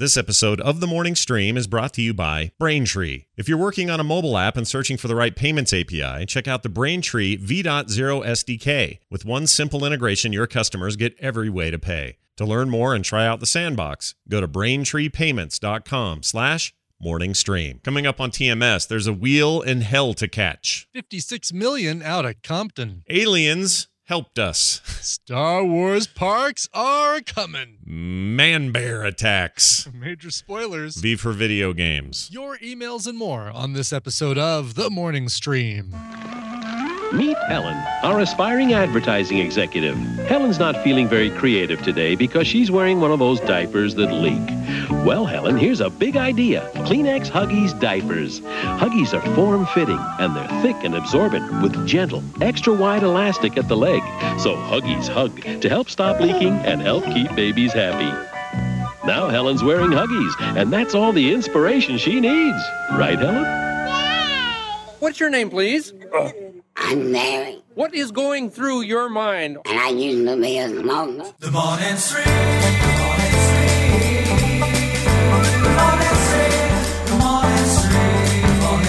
This episode of The Morning Stream is brought to you by Braintree. If you're working on a mobile app and searching for the right payments API, check out the Braintree V.0 SDK. With one simple integration, your customers get every way to pay. To learn more and try out the sandbox, go to braintreepayments.com/morningstream. Coming up on TMS, there's a wheel in hell to catch. 56 million out of Compton. Aliens helped us. Star Wars parks are coming. Man-bear attacks. Major spoilers. V for video games. Your emails and more on this episode of The Morning Stream. Meet Helen, our aspiring advertising executive. Helen's not feeling very creative today because she's wearing one of those diapers that leak. Well, Helen, here's a big idea. Kleenex Huggies diapers. Huggies are form-fitting, and they're thick and absorbent with gentle, extra-wide elastic at the leg. So Huggies hug to help stop leaking and help keep babies happy. Now Helen's wearing Huggies, and that's all the inspiration she needs. Right, Helen? What's your name, please? I'm Mary, What is going through your mind? and I used to be a smoker. The morning stream, the morning stream, the morning stream, the morning stream,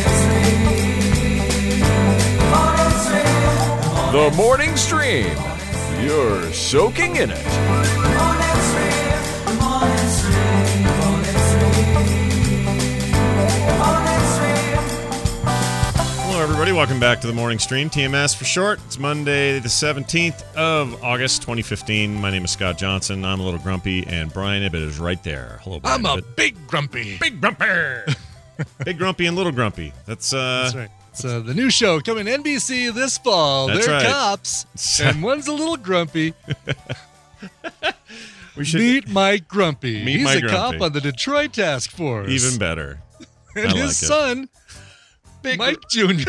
the morning stream, The Morning Stream. You're soaking in it. the morning stream, the morning stream, the morning stream. Hello, everybody. Welcome back to the Morning Stream, TMS for short. It's Monday, the 17th of August, 2015. My name is Scott Johnson. I'm a little grumpy, and Brian Ibbett is right there. Hello, Brian I'm a Ibbett. big grumpy. Big grumpy. Big grumpy and little grumpy. That's right. It's the new show coming NBC this fall. That's They're right. cops, and one's a little grumpy. we should Meet Mike Grumpy. Meet He's Mike a Grumpy. cop on the Detroit Task Force. even better. and I like his it. son, Big Mike Jr.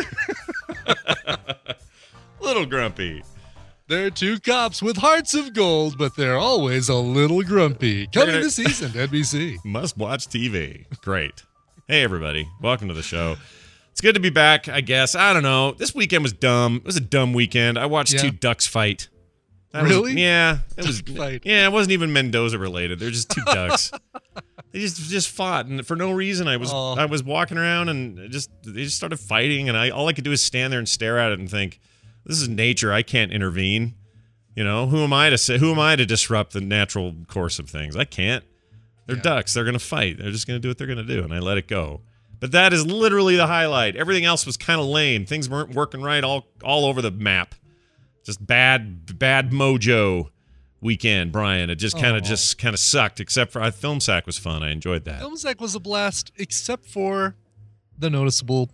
little grumpy. They're two cops with hearts of gold, but they're always a little grumpy. Coming They're- this season, NBC. Must watch TV. Great. Hey, everybody. Welcome to the show. It's good to be back, I guess. I don't know. This weekend was dumb. It was a dumb weekend. I watched Yeah. two ducks fight. Really? Yeah. It was. Duck fight. Yeah, it wasn't even Mendoza related. They're just two ducks. They just fought, and for no reason. I was walking around, and they just started fighting, and all I could do is stand there and stare at it and think, this is nature. I can't intervene. You know, who am I to disrupt the natural course of things? I can't. They're ducks. They're going to fight. They're just going to do what they're going to do, and I let it go. But that is literally the highlight. Everything else was kind of lame. Things weren't working right all over the map. Just bad mojo weekend, Brian. It just kind of sucked. Except for Film Sack was fun. I enjoyed that. Film Sack was a blast, except for the noticeable,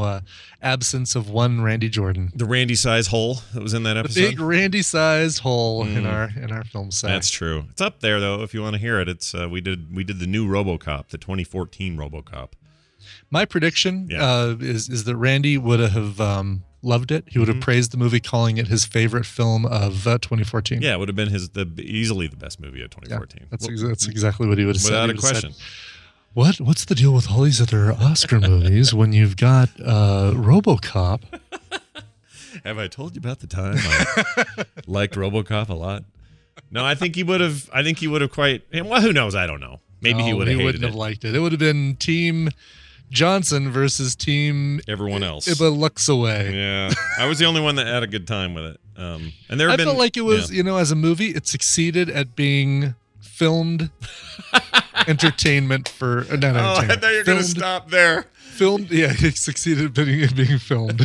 absence of one Randy Jordan. The Randy size hole that was in that The episode. big Randy-sized hole in our Film Sack. That's true. It's up there though. If you want to hear it, it's we did the new RoboCop, the 2014 RoboCop. My prediction is that Randy would have loved it. He would have praised the movie, calling it his favorite film of 2014. Yeah, it would have been easily the best movie of 2014. That's exactly what he would have said. Without He a would have question. said, What's the deal with all these other Oscar movies when you've got RoboCop? Have I told you about the time I liked RoboCop a lot? No, I think he would have. Quite. Well, who knows? I don't know. Maybe he would have. He wouldn't have liked it. It would have been Team Johnson versus Team Everyone else. Ibba looks away. Yeah, I was the only one that had a good time with it. And there I have been. felt like it was, as a movie, it succeeded at being filmed entertainment for not I entertainment. thought you were going to Filmed- stop there. Filmed, yeah, it succeeded at being filmed.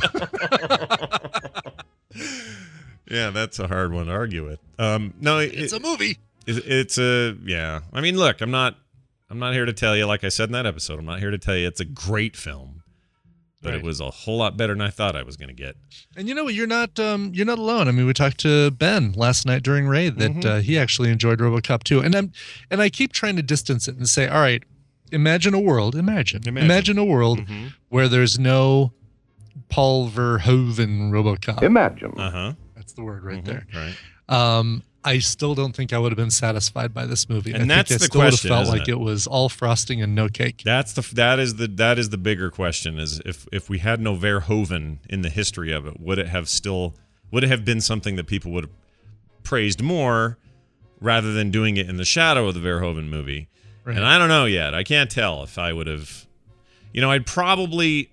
Yeah, that's a hard one to argue with. No, It's a movie. It's a yeah. I mean, look, I'm not here to tell you. Like I said in that episode, I'm not here to tell you it's a great film, but Right. it was a whole lot better than I thought I was going to get. And you know what? You're not alone. I mean, we talked to Ben last night during Raid that he actually enjoyed RoboCop too. And I keep trying to distance it and say, all right, imagine a world where there's no Paul Verhoeven RoboCop. Imagine. That's the word right there. Right. I still don't think I would have been satisfied by this movie. And I that's think the I still would have question, felt isn't like it? it was all frosting and no cake. That is the bigger question: is if we had no Verhoeven in the history of it, would it have been something that people would have praised more, rather than doing it in the shadow of the Verhoeven movie? Right. And I don't know yet. I can't tell if I would have, I'd probably,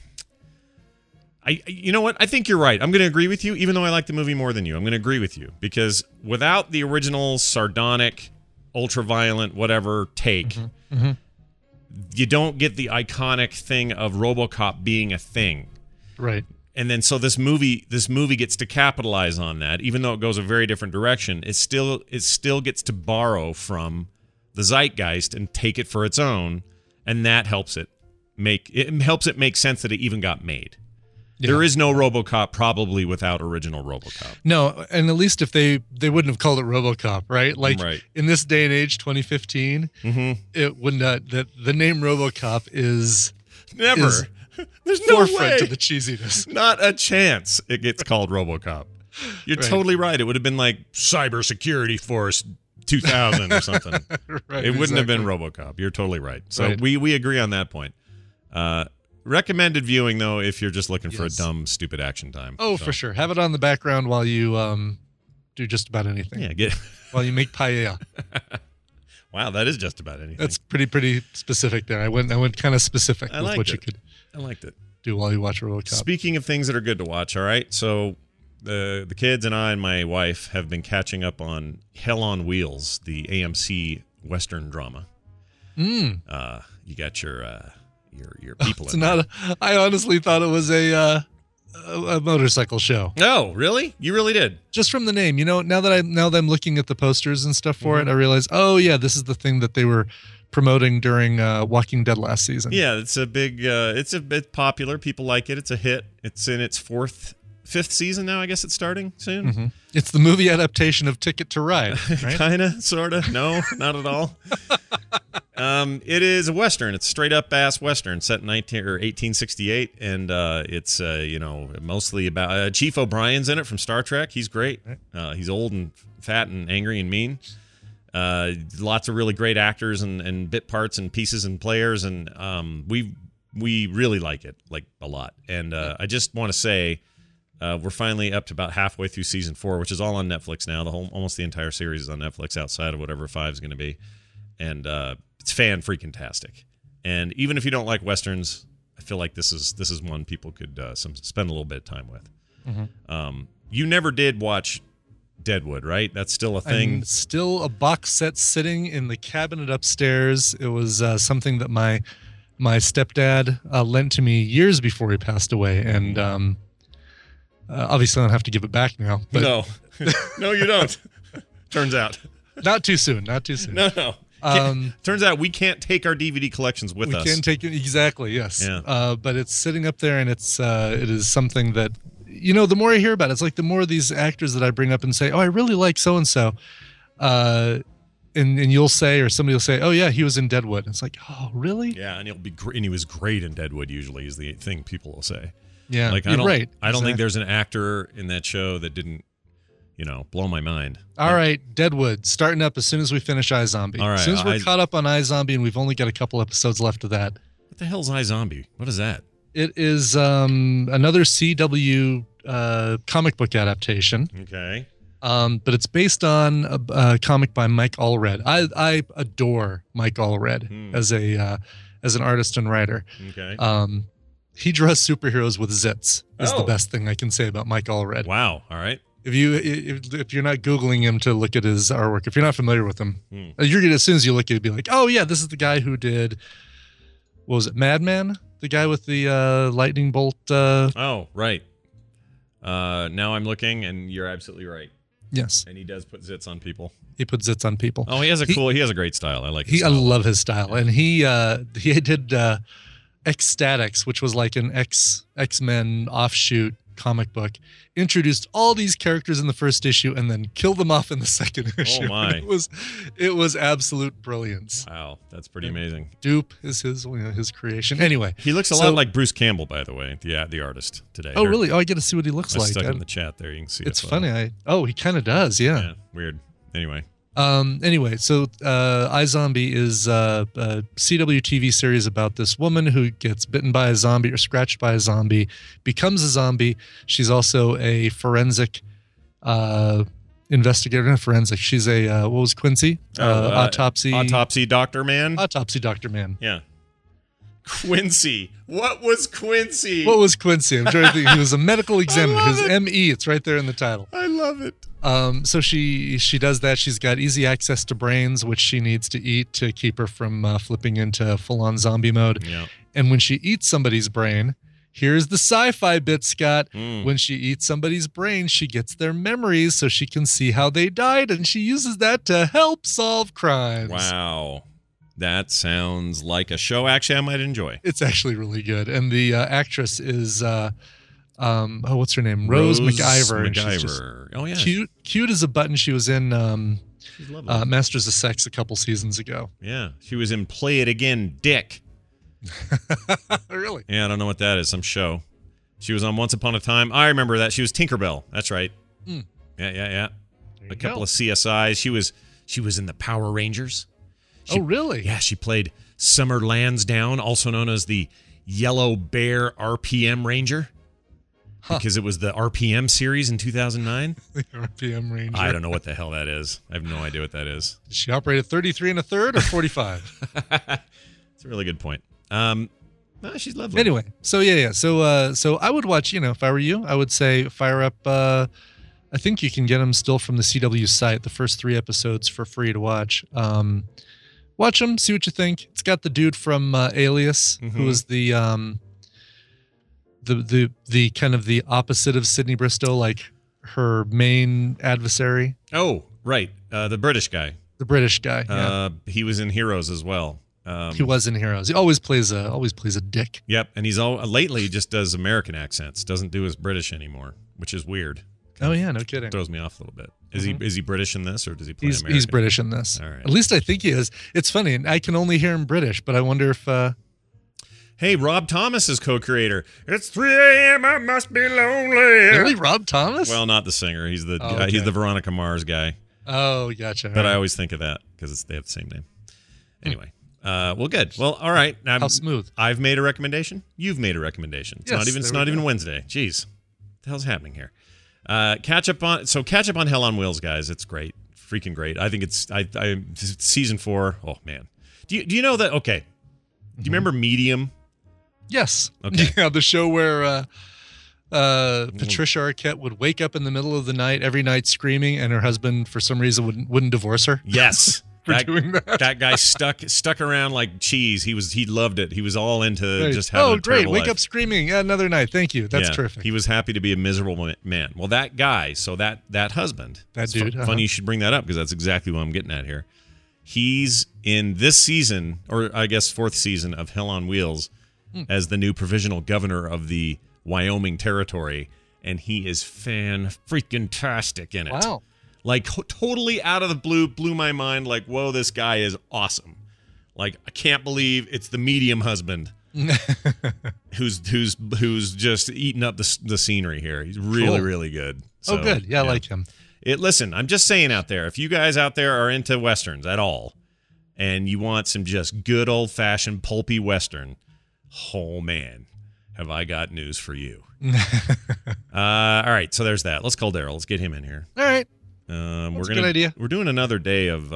you know what? I think you're right. I'm going to agree with you, even though I like the movie more than you. I'm going to agree with you because without the original sardonic, ultra-violent, whatever take, you don't get the iconic thing of RoboCop being a thing. Right. And then so this movie gets to capitalize on that, even though it goes a very different direction. It still gets to borrow from the zeitgeist and take it for its own, and that helps it make sense that it even got made. Yeah. There is no RoboCop probably without original RoboCop. No, and at least if they wouldn't have called it RoboCop, right? Like in this day and age, 2015, it would not. The name RoboCop is never. There's no forefront way. To the cheesiness. Not a chance it gets called RoboCop. You're totally right. It would have been like Cybersecurity Force 2000 or something. It wouldn't have been RoboCop. You're totally right. So we agree on that point. Recommended viewing, though, if you're just looking for a dumb, stupid action time. Oh, for sure. Have it on the background while you do just about anything. Yeah, while you make paella. Wow, that is just about anything. That's pretty specific there. I went kind of specific with what you could. I liked it. Do while you watch RoboCop. Speaking of things that are good to watch, all right. So the kids and I and my wife have been catching up on Hell on Wheels, the AMC Western drama. You got your people. It's not. I honestly thought it was a motorcycle show. Oh, really? You really did? Just from the name, Now that I'm looking at the posters and stuff for it, I realize, oh yeah, this is the thing that they were promoting during Walking Dead last season. Yeah, it's a big. It's a bit popular. People like it. It's a hit. It's in its fifth season now. I guess it's starting soon. It's the movie adaptation of Ticket to Ride, right? Kinda, sorta. No, not at all. It is a Western. It's straight up ass Western set in 1868. And it's, mostly about Chief O'Brien's in it from Star Trek. He's great. He's old and fat and angry and mean. Lots of really great actors and bit parts and pieces and players. And we really like it, like a lot. And I just want to say, we're finally up to about halfway through season 4, which is all on Netflix now. Almost the entire series is on Netflix outside of whatever 5 is going to be. And it's fan-freaking-tastic. And even if you don't like Westerns, I feel like this is one people could spend a little bit of time with. You never did watch Deadwood, right? That's still a thing? Still a box set sitting in the cabinet upstairs. It was something that my stepdad lent to me years before he passed away. And obviously I don't have to give it back now. But No, you don't. Turns out. Not too soon. No. Turns out we can't take our DVD collections with us. We can't take it. Exactly, yes. Yeah. But it's sitting up there, and it is something that, the more I hear about it, it's like the more of these actors that I bring up and say, oh, I really like so-and-so. And you'll say, or somebody will say, oh, yeah, he was in Deadwood. And it's like, oh, really? Yeah, and he'll be great. And he was great in Deadwood, usually, is the thing people will say. Yeah, I don't think there's an actor in that show that didn't, blow my mind. All right, Deadwood, starting up as soon as we finish iZombie. All right, as soon as we're caught up on iZombie, and we've only got a couple episodes left of that. What the hell's iZombie? What is that? It is another CW comic book adaptation. Okay. But it's based on a comic by Mike Allred. I adore Mike Allred as an artist and writer. Okay. He draws superheroes with zits. Is the best thing I can say about Mike Allred. Wow. All right. If you're not Googling him to look at his artwork, if you're not familiar with him, you're gonna, as soon as you look at it, be like, oh yeah, this is the guy who did, what was it, Madman? The guy with the lightning bolt. Oh, right. Now I'm looking, and you're absolutely right. Yes. And he does put zits on people. He puts zits on people. Oh, he has a great style. I like his style. I love his style. And he did Ecstatics, which was like an X-Men offshoot comic book, introduced all these characters in the first issue and then killed them off in the second issue. Oh my. It was absolute brilliance. Wow, that's pretty amazing. Dupe is his creation. Anyway, he looks a lot like Bruce Campbell, by the way, the artist today. Oh, really? Oh, I get to see what he looks like. I stuck in the chat there. You can see it's funny. He kind of does. Yeah. Weird. Anyway. So iZombie is a CW TV series about this woman who gets bitten by a zombie or scratched by a zombie, becomes a zombie. She's also a forensic investigator, not forensic. She's a what was Quincy? Autopsy Doctor Man. Autopsy Doctor Man. Yeah. Quincy. What was Quincy? What was Quincy? I'm trying to think. He was a medical examiner. His ME. It's right there in the title. I love it. So she does that. She's got easy access to brains, which she needs to eat to keep her from flipping into full-on zombie mode. Yeah. And when she eats somebody's brain, here's the sci-fi bit, Scott. When she eats somebody's brain, she gets their memories so she can see how they died, and she uses that to help solve crimes. Wow. That sounds like a show actually I might enjoy. It's actually really good. And the actress is what's her name? Rose McIver. And she's just oh yeah. Cute as a button. She was in She's lovely. Masters of Sex a couple seasons ago. Yeah. She was in Play It Again, Dick. Really? Yeah, I don't know what that is. Some show. She was on Once Upon a Time. I remember that. She was Tinkerbell. That's right. Yeah. A couple of CSIs. She was in the Power Rangers. Oh, really? Yeah, she played Summer Lansdowne, also known as the Yellow Bear RPM Ranger. Because it was the RPM series in 2009. The RPM Ranger. I don't know what the hell that is. I have no idea what that is. Did she operate at 33 1/3 or 45? It's a really good point. She's lovely. Anyway, so yeah. So I would watch, if I were you, I would say fire up, I think you can get them still from the CW site, the first 3 episodes for free to watch. Watch them, see what you think. It's got the dude from Alias, who was the kind of the opposite of Sydney Bristow, like her main adversary. Oh, right. The British guy. The British guy. Yeah. He was in Heroes as well. He was in Heroes. He always plays a dick. Yep, and he's lately just does American accents. Doesn't do his British anymore, which is weird. Oh yeah, no kidding. Throws me off a little bit. Is he British in this, or does he play American? He's British in this. All right. At least I think he is. It's funny, and I can only hear him British, but I wonder if. Hey, Rob Thomas is co-creator. It's 3 a.m. I must be lonely. Really, Rob Thomas? Well, not the singer. He's the Oh, okay. he's the Veronica Mars guy. Oh, gotcha. But I always think of that because they have the same name. Anyway. Well, good. Well, all right. How smooth. I've made a recommendation. You've made a recommendation. It's Yes, not even Wednesday. Jeez, what the hell's happening here? Catch up on Hell on Wheels, guys. It's great, freaking great. I think it's season 4. Oh man, do you know that? Okay, do you remember Medium? Yes. Okay. Yeah, the show where Patricia Arquette would wake up in the middle of the night every night screaming, and her husband for some reason wouldn't divorce her. Yes. Doing that. That guy stuck around like cheese. He loved it. He was all into Right. just having a great. terrible Wake life. up screaming. Yeah, another night. Thank you. That's terrific. He was happy to be a miserable man. Well, that guy, so that husband, That it's dude, funny you should bring that up because that's exactly what I'm getting at here. He's in this season, or I guess 4th season of Hell on Wheels, as the new provisional governor of the Wyoming Territory, and he is fan-freaking-tastic in it. Wow. Like, totally out of the blue, blew my mind. Like, whoa, this guy is awesome. Like, I can't believe it's the Medium husband who's just eating up the scenery here. He's really, really good. So, good. Yeah, I like him. Listen, I'm just saying out there, if you guys out there are into Westerns at all, and you want some just good old-fashioned pulpy Western, oh, man, have I got news for you. All right, so there's that. Let's call Daryl. Let's get him in here. All right. That's a good idea. We're doing another day of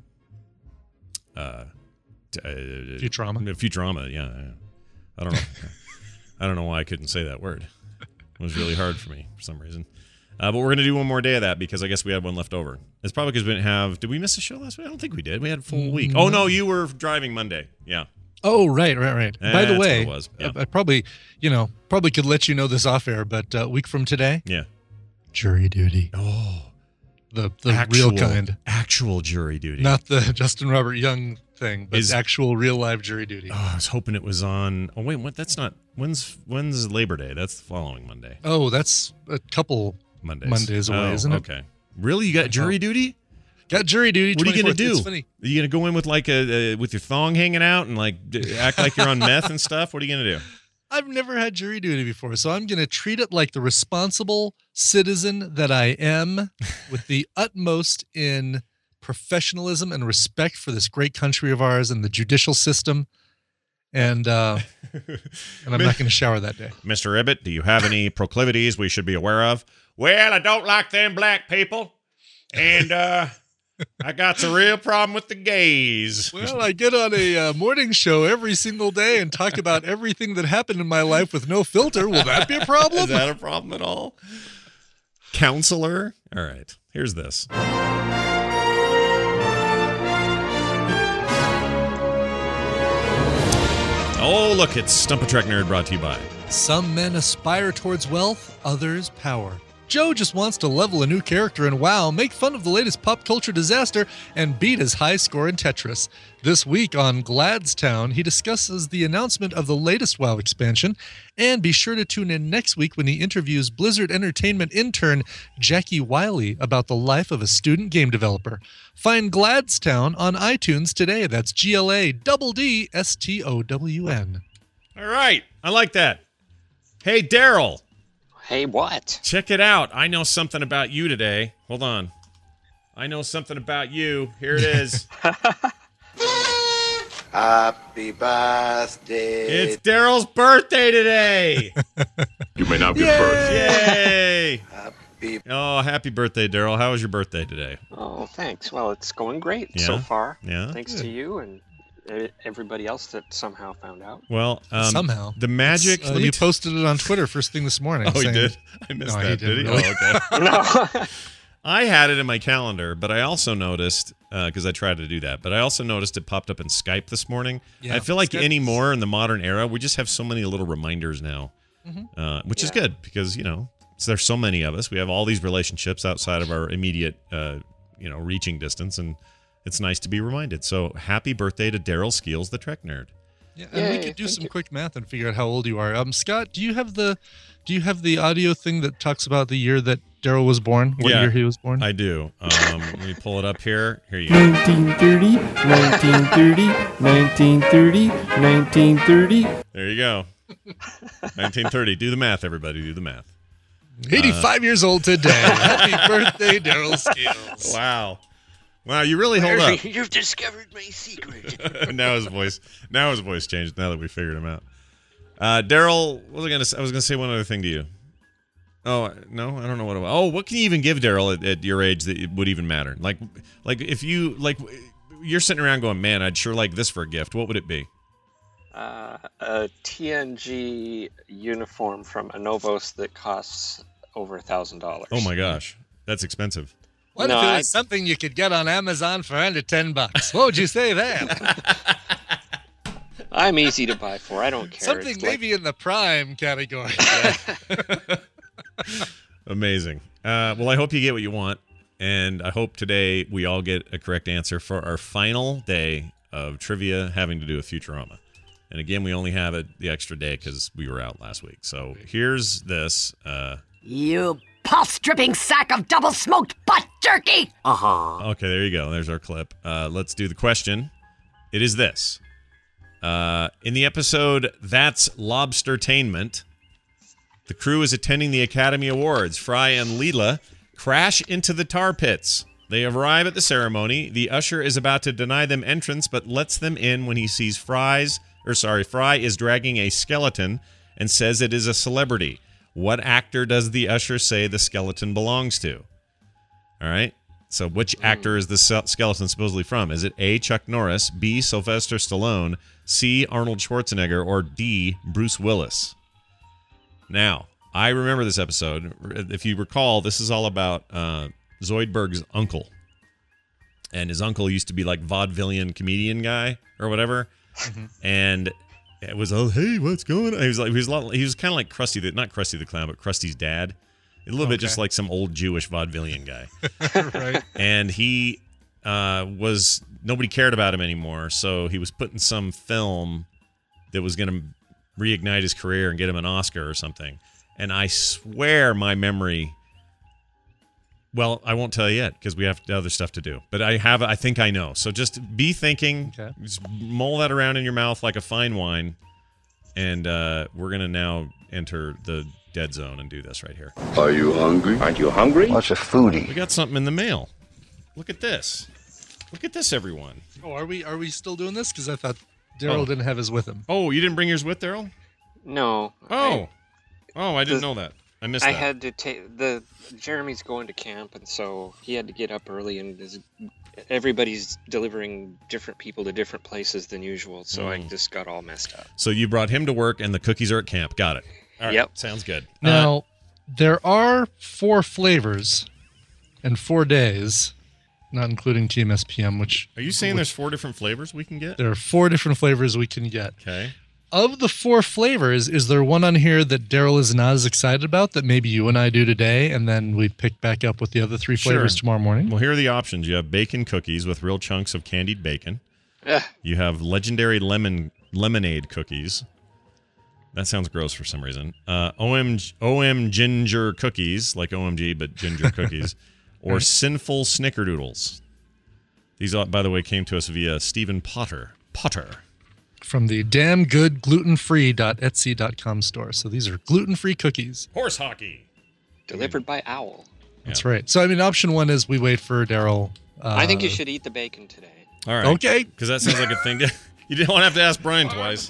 Futurama. Futurama, yeah. I don't know. I don't know why I couldn't say that word. It was really hard for me for some reason. But we're going to do one more day of that because I guess we had one left over. It's probably because we didn't have... Did we miss a show last week? I don't think we did. We had a full week. Oh, no, you were driving Monday. Yeah. Oh, right. By the That's way, what it was. Yeah. I probably could let you know this off air, but a week from today, Yeah. jury duty. Oh. The real kind. Actual jury duty. Not the Justin Robert Young thing, but Is- actual real live jury duty. Oh, I was hoping it was on... Oh, wait, what? That's not... When's Labor Day? That's the following Monday. Oh, that's a couple Mondays away, isn't it? Okay. Really? You got jury duty? Got jury duty. What are you going to 24th. do? It's funny. Are you going to go in with like with your thong hanging out and like act like you're on meth and stuff? What are you going to do? I've never had jury duty before, so I'm going to treat it like the responsible citizen that I am, with the utmost in professionalism and respect for this great country of ours and the judicial system. And I'm not going to shower that day. Mr. Ibbett, do you have any proclivities we should be aware of? Well, I don't like them black people. And I got a real problem with the gays. Well, I get on a morning show every single day and talk about everything that happened in my life with no filter. Will that be a problem? Is that a problem at all? Counselor? All right, here's this. Oh, look, it's Stump a Trek Nerd brought to you by. Some men aspire towards wealth, others power. Joe just wants to level a new character in WoW, make fun of the latest pop culture disaster, and beat his high score in Tetris. This week on Gladstown, he discusses the announcement of the latest WoW expansion, and be sure to tune in next week when he interviews Blizzard Entertainment intern Jackie Wiley about the life of a student game developer. Find Gladstown on iTunes today. That's GLADDSTOWN. All right, I like that. Hey, Daryl. Hey, what? Check it out. I know something about you today. Hold on. I know something about you. Here it is. Happy birthday. It's Daryl's birthday today. You may now give birth. Yay. Happy. Oh, happy birthday, Daryl. How was your birthday today? Oh, thanks. Well, it's going great Yeah? so far. Yeah? Thanks to you and everybody else that somehow found out. Well, Somehow. the magic. let me You posted it on Twitter first thing this morning. Oh, he saying- did? I missed No, he that, did he? didn't really. Oh, okay. No. I had it in my calendar, but I also noticed, because I tried to do that, but I also noticed it popped up in Skype this morning. Yeah, I feel like Skype- anymore in the modern era, we just have so many little reminders now, which is good because, there's so many of us. We have all these relationships outside of our immediate, reaching distance, and it's nice to be reminded. So happy birthday to Daryl Skeels, the Trek Nerd. Yeah, and we Yay, could do thank some you. quick math and figure out how old you are. Scott, do you have the audio thing that talks about the year that Daryl was born? What Yeah, year he was born? I do. Let me pull it up here. Here you go. 1930, 1930, 1930, 1930. There you go. 1930. Do the math, everybody. Do the math. 85 years old today. Happy birthday, Daryl Skeels. Wow. Wow, you really hold up. You've discovered my secret. now his voice changed now that we figured him out. Daryl, what was I gonna say? I was gonna say one other thing to you. Oh no, I don't know what it was. Oh, what can you even give Daryl at your age that it would even matter? Like if you you're sitting around going, man, I'd sure like this for a gift. What would it be? A TNG uniform from Anovos that costs over $1,000. Oh my gosh, that's expensive. What No, if it I- was something you could get on Amazon for under $10? What would you say there? I'm easy to buy for. I don't care. Something It's like- maybe in the prime category. Amazing. Well, I hope you get what you want, and I hope today we all get a correct answer for our final day of trivia having to do with Futurama. And again, we only have the extra day because we were out last week. So here's this. You pulse-dripping sack of double-smoked butt jerky! Okay, there you go. There's our clip. Let's do the question. It is this. In the episode That's Lobstertainment, the crew is attending the Academy Awards. Fry and Leela crash into the tar pits. They arrive at the ceremony. The usher is about to deny them entrance, but lets them in when he sees Fry is dragging a skeleton and says it is a celebrity. What actor does the usher say the skeleton belongs to? All right. So which actor is the skeleton supposedly from? Is it A, Chuck Norris, B, Sylvester Stallone, C, Arnold Schwarzenegger, or D, Bruce Willis? Now, I remember this episode. If you recall, this is all about Zoidberg's uncle. And his uncle used to be like vaudevillian comedian guy or whatever. And it was, oh, hey, what's going on? He was kind of like Krusty, not Krusty the Clown, but Krusty's dad. A little bit just like some old Jewish vaudevillian guy. Right. And he nobody cared about him anymore. So he was put in some film that was going to reignite his career and get him an Oscar or something. And I swear my memory, well, I won't tell you yet because we have other stuff to do. But I think I know. So just be thinking, just mull that around in your mouth like a fine wine. And we're going to now enter the dead zone and do this right here. Are you hungry? Aren't you hungry? What's a foodie? We got something in the mail. Look at this. Look at this, everyone. Oh, are we still doing this? Because I thought Daryl didn't have his with him. Oh, you didn't bring yours with, Daryl? No. Oh. I didn't know that. I missed I that. had to take Jeremy's going to camp, and so he had to get up early, and everybody's delivering different people to different places than usual, so I just got all messed up. So you brought him to work, and the cookies are at camp. Got it. All right. Yep. Sounds good. Now, there are 4 flavors and 4 days, not including TMSPM, which... Are you saying there's 4 different flavors we can get? There are 4 different flavors we can get. Okay. Of the 4 flavors, is there one on here that Daryl is not as excited about that maybe you and I do today, and then we pick back up with the other 3 flavors Sure. tomorrow morning? Well, here are the options. You have bacon cookies with real chunks of candied bacon. You have legendary lemonade cookies. That sounds gross for some reason. OM ginger cookies, like OMG, but ginger cookies. Or sinful snickerdoodles. These, by the way, came to us via Stephen Potter. From the damn good glutenfree.etsy.com store. So these are gluten-free cookies. Horse hockey. Delivered by Owl. That's right. So, I mean, option 1 is we wait for Daryl. I think you should eat the bacon today. All right. Okay. Because that sounds like a thing. You didn't want to have to ask Brian twice.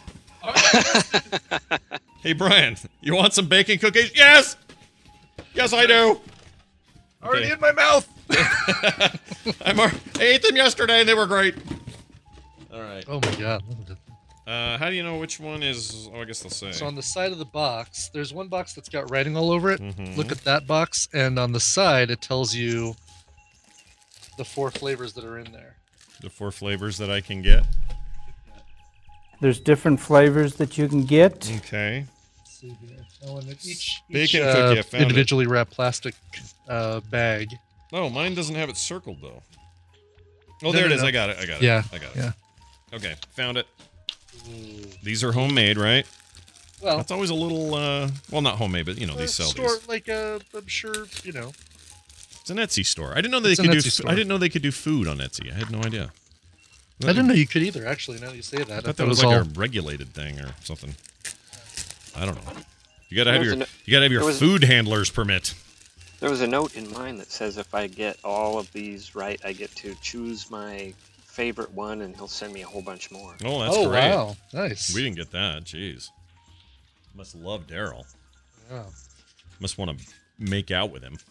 Hey, Brian, you want some bacon cookies? Yes! Yes, I do. Already in my mouth. I ate them yesterday, and they were great. All right. Oh, my God. How do you know which one is... Oh, I guess they'll say. So on the side of the box, there's one box that's got writing all over it. Mhm. Look at that box, and on the side, it tells you the 4 flavors that are in there. The 4 flavors that I can get. There's different flavors that you can get. Okay. Let's see here. Oh, and each Bacon cookie, I found individually wrapped plastic bag. Oh, mine doesn't have it circled, though. Oh, there it is. I got it. Yeah. I got it. Yeah. Okay, found it. These are homemade, right? Well, that's always a little, well, not homemade, but, you know, they sell store, these. like, I'm sure, you know. It's an Etsy store. I didn't know they It's could an do. Etsy store. I didn't know they could do food on Etsy. I had no idea. I didn't know you could either, actually, now that you say that. I thought that was like a regulated thing or something. I don't know. You gotta have your food handler's permit. There was a note in mine that says if I get all of these right, I get to choose my favorite one, and he'll send me a whole bunch more. Oh, that's great. Wow. Nice. We didn't get that. Jeez. Must love Daryl. Wow. Must want to make out with him.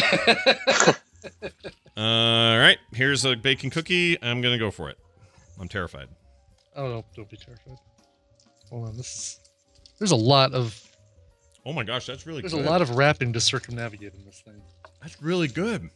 All right. Here's a bacon cookie. I'm going to go for it. I'm terrified. Oh, no. Don't be terrified. Hold on. There's a lot of... Oh, my gosh. That's really good. There's a lot of wrapping to circumnavigate in this thing. That's really good.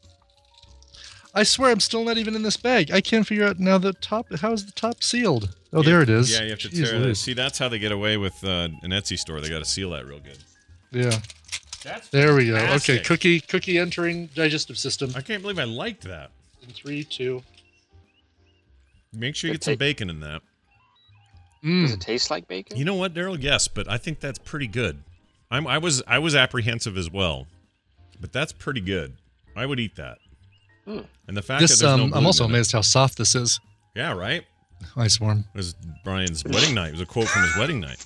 I swear I'm still not even in this bag. I can't figure out now the top. How is the top sealed? Oh, there it is. Yeah, you have to Jeez tear Louise. it. See, that's how they get away with an Etsy store. They got to seal that real good. Yeah. That's there we go. fantastic. Okay, cookie entering digestive system. I can't believe I liked that. In 3, 2. Make sure you get some bacon in that. Does it taste like bacon? You know what, Daryl? Yes, but I think that's pretty good. I was apprehensive as well, but that's pretty good. I would eat that. And the fact This that there's no I'm gluten also in it- amazed how soft this is. Yeah, right. Ice warm. It was Brian's wedding night. It was a quote from his wedding night.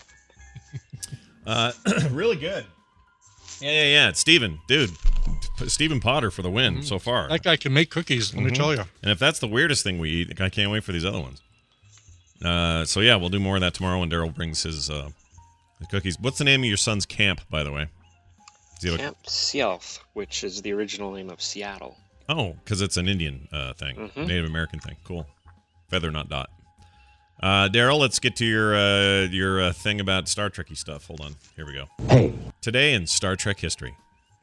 Really good. Yeah. It's Steven, dude. Stephen Potter for the win so far. That guy can make cookies, let me tell you. And if that's the weirdest thing we eat, I can't wait for these other ones. So yeah, we'll do more of that tomorrow when Daryl brings his the cookies. What's the name of your son's camp, by the way? Does he have a- Camp Sealth, which is the original name of Seattle. Oh, because it's an Indian thing, Mhm. Native American thing. Cool. Feather, not dot. Daryl, let's get to your thing about Star Trek-y stuff. Hold on. Here we go. Hey. Today in Star Trek history.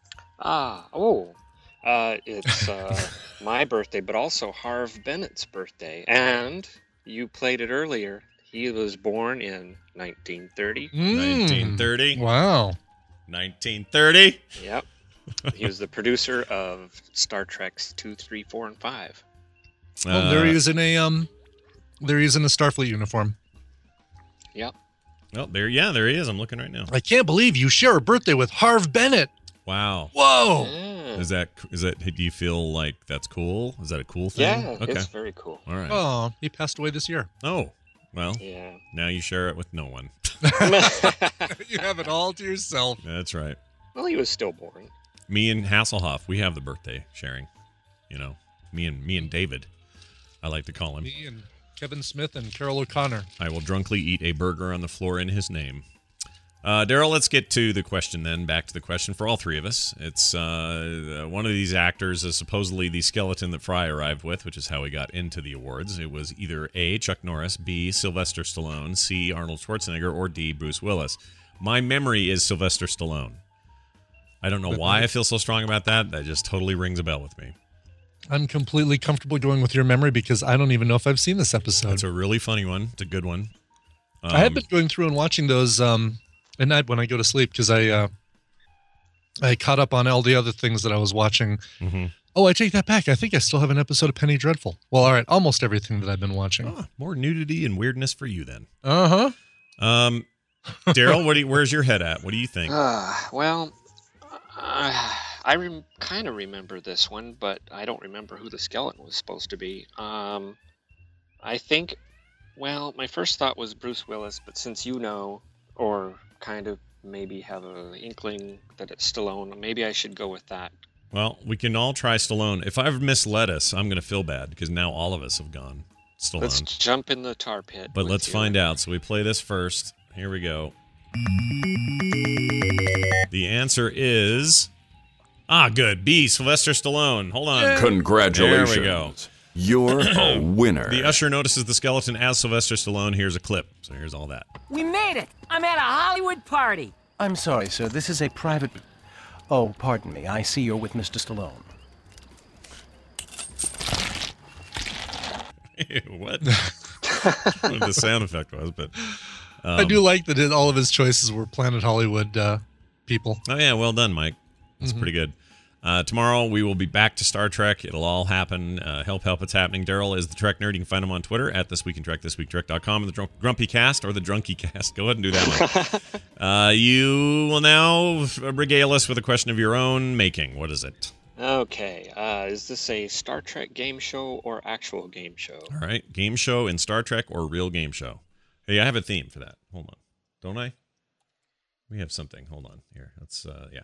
It's my birthday, but also Harv Bennett's birthday. And you played it earlier. He was born in 1930. 1930. Wow. 1930. Yep. He was the producer of Star Trek's 2, 3, 4, and 5. Oh, there he is in a Starfleet uniform. Yep. Oh, there he is. I'm looking right now. I can't believe you share a birthday with Harv Bennett. Wow. Whoa. Is that? Do you feel like that's cool? Is that a cool thing? Yeah, it's very cool. All right. Oh, he passed away this year. Oh, well. Yeah. Now you share it with no one. You have it all to yourself. That's right. Well, he was still born. Me and Hasselhoff, we have the birthday sharing. You know, me and David, I like to call him. Me and Kevin Smith and Carol O'Connor. I will drunkenly eat a burger on the floor in his name. Daryl, let's get to the question then. Back to the question for all three of us. It's one of these actors is supposedly the skeleton that Fry arrived with, which is how he got into the awards. It was either A, Chuck Norris, B, Sylvester Stallone, C, Arnold Schwarzenegger, or D, Bruce Willis. My memory is Sylvester Stallone. I don't know why I feel so strong about that. That just totally rings a bell with me. I'm completely comfortable going with your memory because I don't even know if I've seen this episode. It's a really funny one. It's a good one. I have been going through and watching those at night when I go to sleep because I caught up on all the other things that I was watching. Mm-hmm. Oh, I take that back. I think I still have an episode of Penny Dreadful. Well, all right, almost everything that I've been watching. Oh, more nudity and weirdness for you then. Uh-huh. Daryl, where's your head at? What do you think? Well, I kind of remember this one, but I don't remember who the skeleton was supposed to be. I think, well, my first thought was Bruce Willis, but since you know, or kind of maybe have an inkling that it's Stallone, maybe I should go with that. Well, we can all try Stallone. If I've misled us, I'm going to feel bad because now all of us have gone Stallone. Let's jump in the tar pit. But let's find out. So we play this first. Here we go. The answer is... good. B, Sylvester Stallone. Hold on. Congratulations. There we go. You're a winner. The usher notices the skeleton as Sylvester Stallone. Here's a clip. So here's all that. We made it! I'm at a Hollywood party! I'm sorry, sir. This is a private... Oh, pardon me. I see you're with Mr. Stallone. What? I don't know what the sound effect was, but... I do like that all of his choices were Planet Hollywood people. Oh, yeah. Well done, Mike. That's pretty good. Tomorrow, we will be back to Star Trek. It'll all happen. Help, it's happening. Daryl is the Trek Nerd. You can find him on Twitter at This Week in Trek, ThisWeekTrek.com, and the Grumpy Cast or the Drunky Cast. Go ahead and do that one. You will now regale us with a question of your own making. What is it? Okay. Is this a Star Trek game show or actual game show? All right. Game show in Star Trek or real game show? Hey, I have a theme for that. Hold on. Don't I? We have something. Hold on. Here. Let's, yeah.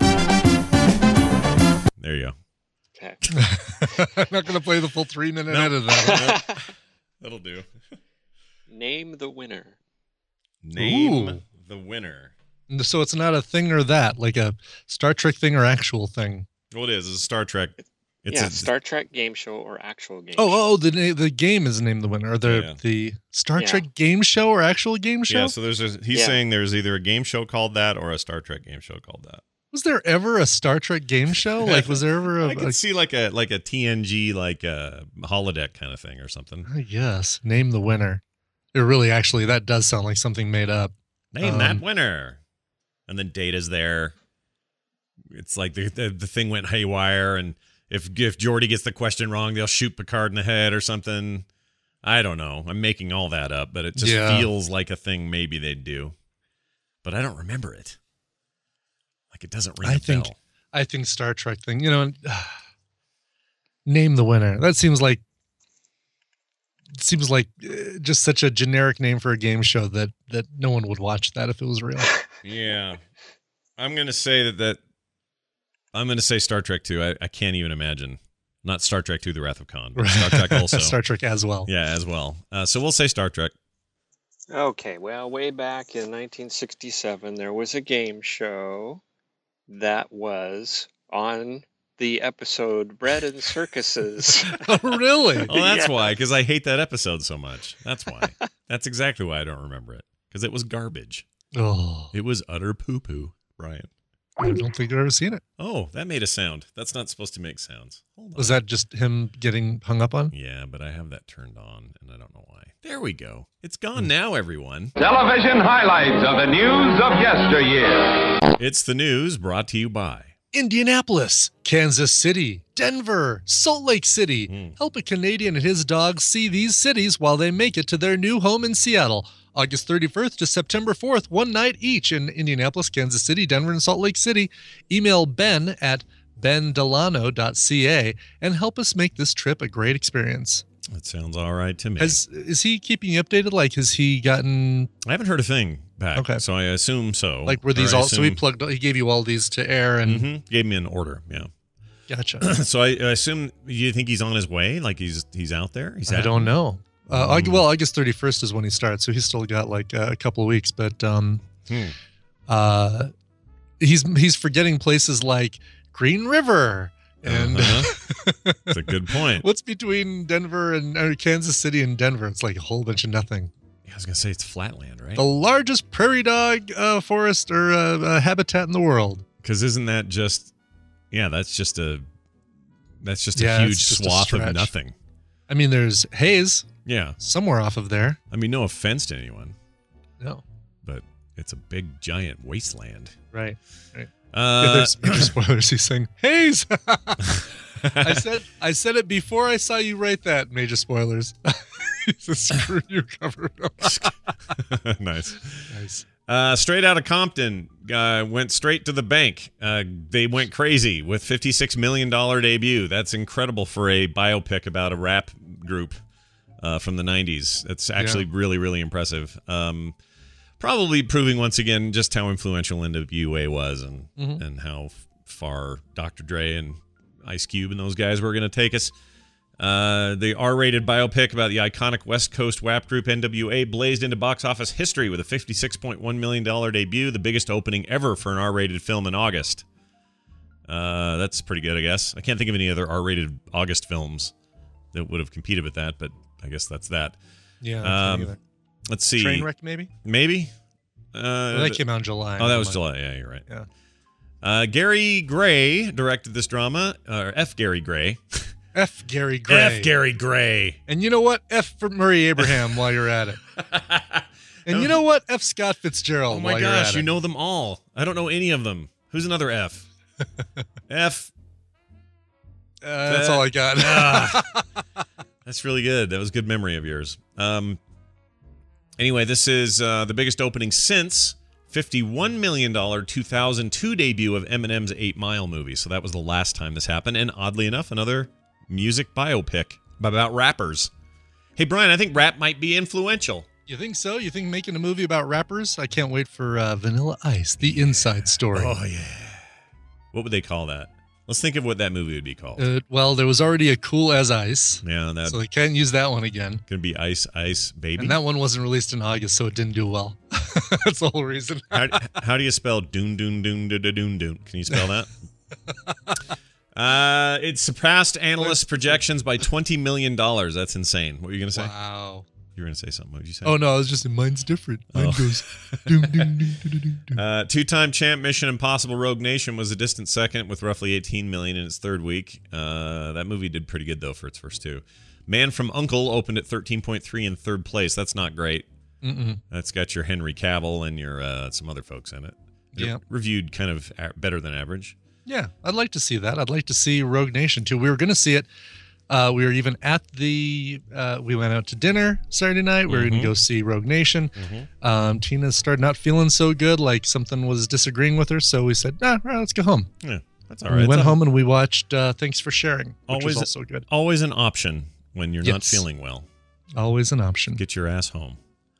There you go. Okay. I'm not going to play the full 3-minute edit of that. That'll do. Name the winner. Name the winner. So it's not a thing or that, like a Star Trek thing or actual thing. Well, it is. It's a Star Trek. It's a a Star Trek game show or actual game show. The game is named the winner. Or the Star Trek game show or actual game show? Yeah, so he's saying there's either a game show called that or a Star Trek game show called that. Was there ever a Star Trek game show? Like, was there ever I could see like a TNG, like a holodeck kind of thing or something. I guess. Name the winner. It really, actually, that does sound like something made up. Name that winner. And then Data's there. It's like the thing went haywire, and if Geordi gets the question wrong, they'll shoot Picard in the head or something. I don't know. I'm making all that up, but it just feels like a thing maybe they'd do. But I don't remember it. Like, it doesn't ring a bell. I think Star Trek thing, name the winner. That seems like just such a generic name for a game show that no one would watch that if it was real. Yeah. I'm going to say that I'm going to say Star Trek 2. I can't even imagine. Not Star Trek 2, The Wrath of Khan, but Star Trek also. Star Trek as well. Yeah, as well. So we'll say Star Trek. Okay, well, way back in 1967, there was a game show that was on the episode Bread and Circuses. Oh, really? Oh, that's why, because I hate that episode so much. That's why. That's exactly why I don't remember it, because it was garbage. Oh. It was utter poo-poo, Brian. I don't think I've ever seen it. Oh, that made a sound. That's not supposed to make sounds. Hold on. Was that just him getting hung up on? Yeah, but I have that turned on, and I don't know why. There we go. It's gone now, everyone. Television highlights of the news of yesteryear. It's the news brought to you by Indianapolis, Kansas City, Denver, Salt Lake City. Help a Canadian and his dog see these cities while they make it to their new home in Seattle. August 31st to September 4th, one night each in Indianapolis, Kansas City, Denver, and Salt Lake City. Email Ben at bendelano.ca and help us make this trip a great experience. That sounds all right to me. Is he keeping you updated? Like, has he gotten... I haven't heard a thing back, okay. So I assume so. Like, were these all... So he gave you all these to air and... Gave me an order, yeah. Gotcha. So I assume, you think he's on his way? Like, he's out there? I don't know. Well, August 31st is when he starts, so he's still got like a couple of weeks. But He's forgetting places like Green River and That's a good point. what's between Denver and Kansas City and Denver? It's like a whole bunch of nothing. Yeah, I was gonna say it's flatland, right? The largest prairie dog forest or habitat in the world. Because isn't that just? Yeah, that's just a Yeah, huge it's just a swath of stretch. nothing. I mean, there's Hayes Yeah, somewhere off of there. I mean, no offense to anyone, No. but it's a big giant wasteland. Right. Yeah, there's major spoilers. He's saying Hayes. I said it before I saw you write that. Major spoilers. He says, screw you, cover it up. Nice. Straight Outta Compton went straight to the bank. They went crazy with $56 million debut. That's incredible for a biopic about a rap group from the 90s. That's actually really, really impressive. Probably proving once again just how influential NWA was and how far Dr. Dre and Ice Cube and those guys were going to take us. The R-rated biopic about the iconic West Coast WAP group NWA blazed into box office history with a $56.1 million debut, the biggest opening ever for an R-rated film in August. That's pretty good, I guess. I can't think of any other R-rated August films that would have competed with that, but I guess that's that. Yeah. Let's see. Trainwreck, maybe? Maybe. That came out in July. Oh, that was July. Yeah, you're right. Yeah. Gary Gray directed this drama. F. Gary Gray. F. Gary Gray. F. Gary Gray. And you know what? F. for Murray Abraham while you're at it. And you know what? F. Scott Fitzgerald. Oh my gosh, you know them all. I don't know any of them. Who's another F? F. That's all I got. That's really good. That was good memory of yours. Anyway, this is the biggest opening since $51 million 2002 debut of Eminem's 8 Mile movie. So that was the last time this happened. And oddly enough, another music biopic about rappers. Hey, Brian, I think rap might be influential. You think so? You think making a movie about rappers? I can't wait for Vanilla Ice, The Inside Story. Oh, yeah. What would they call that? Let's think of what that movie would be called. Well, there was already a Cool as Ice. Yeah, so they can't use that one again. Gonna be Ice Ice Baby. And that one wasn't released in August, so it didn't do well. That's the whole reason. how do you spell doon doon doon doon doon doon? Can you spell that? It surpassed analyst projections by $20 million. That's insane. What were you gonna say? Wow. You were going to say something. What did you say? Oh, no, I was just saying mine's different. Mine goes doom, doom, doom, doom, doom. Two-time champ Mission Impossible Rogue Nation was a distant second with roughly $18 million in its third week. That movie did pretty good, though, for its first two. Man from U.N.C.L.E. opened at 13.3 in third place. That's not great. That's got your Henry Cavill and your some other folks in it. Yeah. Reviewed kind of better than average. Yeah, I'd like to see that. I'd like to see Rogue Nation, too. We were going to see it. We were even at we went out to dinner Saturday night. We were going to go see Rogue Nation. Tina started not feeling so good, like something was disagreeing with her. So we said, all right, let's go home. Yeah, that's all right. We went home and we watched Thanks for Sharing, which was also good. Always an option when you're not feeling well. Always an option. Get your ass home.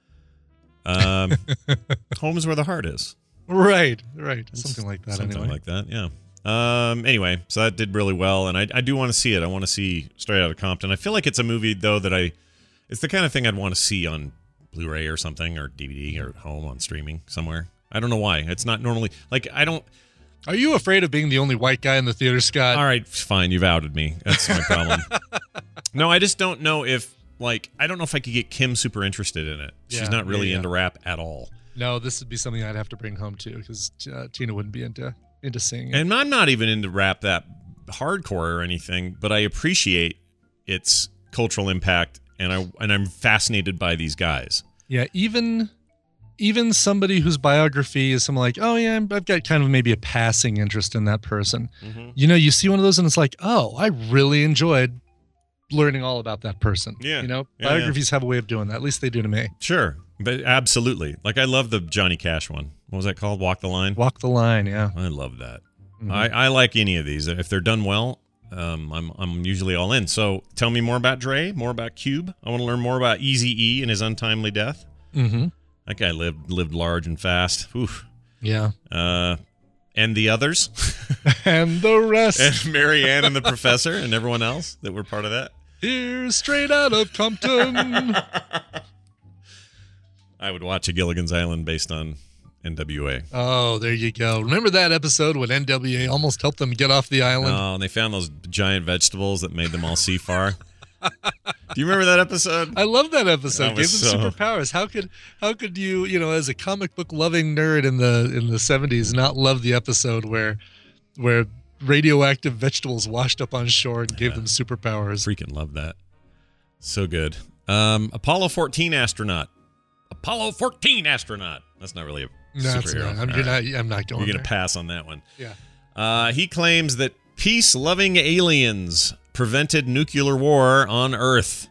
Home is where the heart is. Right. Something like that. Something like that, yeah. Anyway, so that did really well, and I do want to see it. I want to see Straight Outta Compton. I feel like it's a movie, though, that it's the kind of thing I'd want to see on Blu-ray or something, or DVD, or at home on streaming somewhere. I don't know why. It's not normally, like, I don't... Are you afraid of being the only white guy in the theater, Scott? All right, fine, you've outed me. That's my problem. No, I just don't know if, like, I don't know if I could get Kim super interested in it. She's not really into rap at all. No, this would be something I'd have to bring home, too, because Tina wouldn't be into singing. And I'm not even into rap that hardcore or anything, but I appreciate its cultural impact, and I'm fascinated by these guys. Yeah, even somebody whose biography is something like, oh yeah, I've got kind of maybe a passing interest in that person. You know, you see one of those and it's like, oh, I really enjoyed learning all about that person. Yeah. You know, biographies have a way of doing that. At least they do to me. Sure. But absolutely. Like, I love the Johnny Cash one. What was that called? Walk the Line? Walk the Line, yeah. I love that. I like any of these. If they're done well, I'm usually all in. So tell me more about Dre, more about Cube. I want to learn more about Eazy-E and his untimely death. That guy lived large and fast. Oof. Yeah. And the others. And the rest. And Mary Ann and the professor and everyone else that were part of that. Here's Straight Outta Compton. I would watch a Gilligan's Island based on NWA. Oh, there you go. Remember that episode when NWA almost helped them get off the island? Oh, and they found those giant vegetables that made them all see far. Do you remember that episode? I love that episode. That Gave was them superpowers. How could you, as a comic book loving nerd in the 70s, not love the episode where radioactive vegetables washed up on shore and gave them superpowers? Freaking love that. So good. Apollo 14 astronaut. Apollo 14 astronaut. That's not really a superhero. I'm not going. You're going to pass on that one. Yeah. He claims that peace-loving aliens prevented nuclear war on Earth.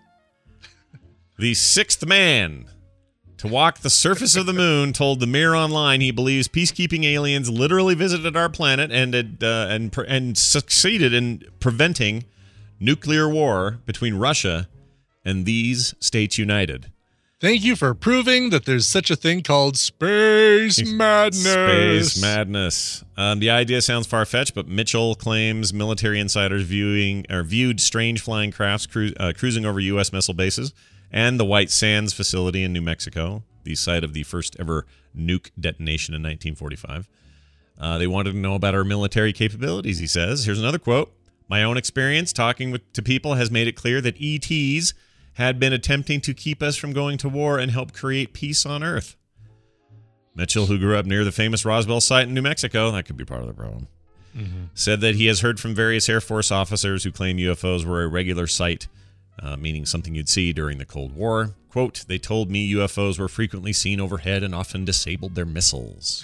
The sixth man to walk the surface of the moon told the Mirror Online he believes peacekeeping aliens literally visited our planet and succeeded in preventing nuclear war between Russia and these states united. Thank you for proving that there's such a thing called space madness. Space madness. The idea sounds far-fetched, but Mitchell claims military insiders viewed strange flying crafts cruising over U.S. missile bases and the White Sands facility in New Mexico, the site of the first ever nuke detonation in 1945. They wanted to know about our military capabilities, he says. Here's another quote. My own experience talking to people has made it clear that ETs had been attempting to keep us from going to war and help create peace on Earth. Mitchell, who grew up near the famous Roswell site in New Mexico, that could be part of the problem, said that he has heard from various Air Force officers who claim UFOs were a regular sight, meaning something you'd see during the Cold War. Quote, they told me UFOs were frequently seen overhead and often disabled their missiles.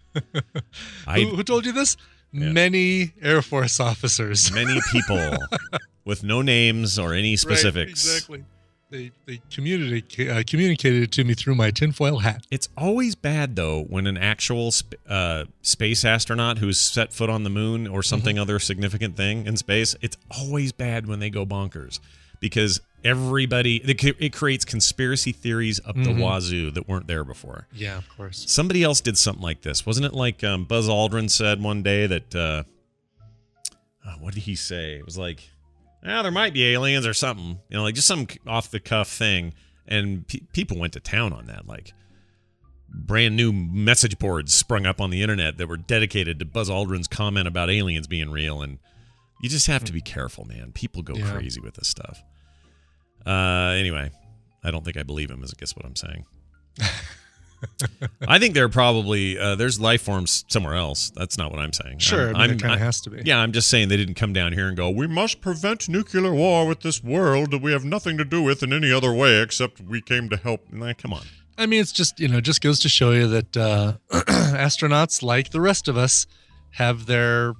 Who told you this? Yeah. Many Air Force officers. Many people with no names or any specifics. Right, exactly. They communicated it to me through my tinfoil hat. It's always bad, though, when an actual space astronaut who's set foot on the moon or something other significant thing in space, it's always bad when they go bonkers. Because it creates conspiracy theories up the wazoo that weren't there before. Yeah, of course. Somebody else did something like this. Wasn't it like Buzz Aldrin said one day that, what did he say? It was like, there might be aliens or something. Like just some off-the-cuff thing. And people went to town on that. Like brand new message boards sprung up on the internet that were dedicated to Buzz Aldrin's comment about aliens being real. And you just have to be careful, man. People go crazy with this stuff. Anyway, I don't think I believe him, is I guess what I'm saying. I think there are probably there's life forms somewhere else. That's not what I'm saying. Sure, it kind of has to be. Yeah, I'm just saying they didn't come down here and go, we must prevent nuclear war with this world that we have nothing to do with in any other way except we came to help. Come on. I mean, it's just, just goes to show you that astronauts, like the rest of us, have their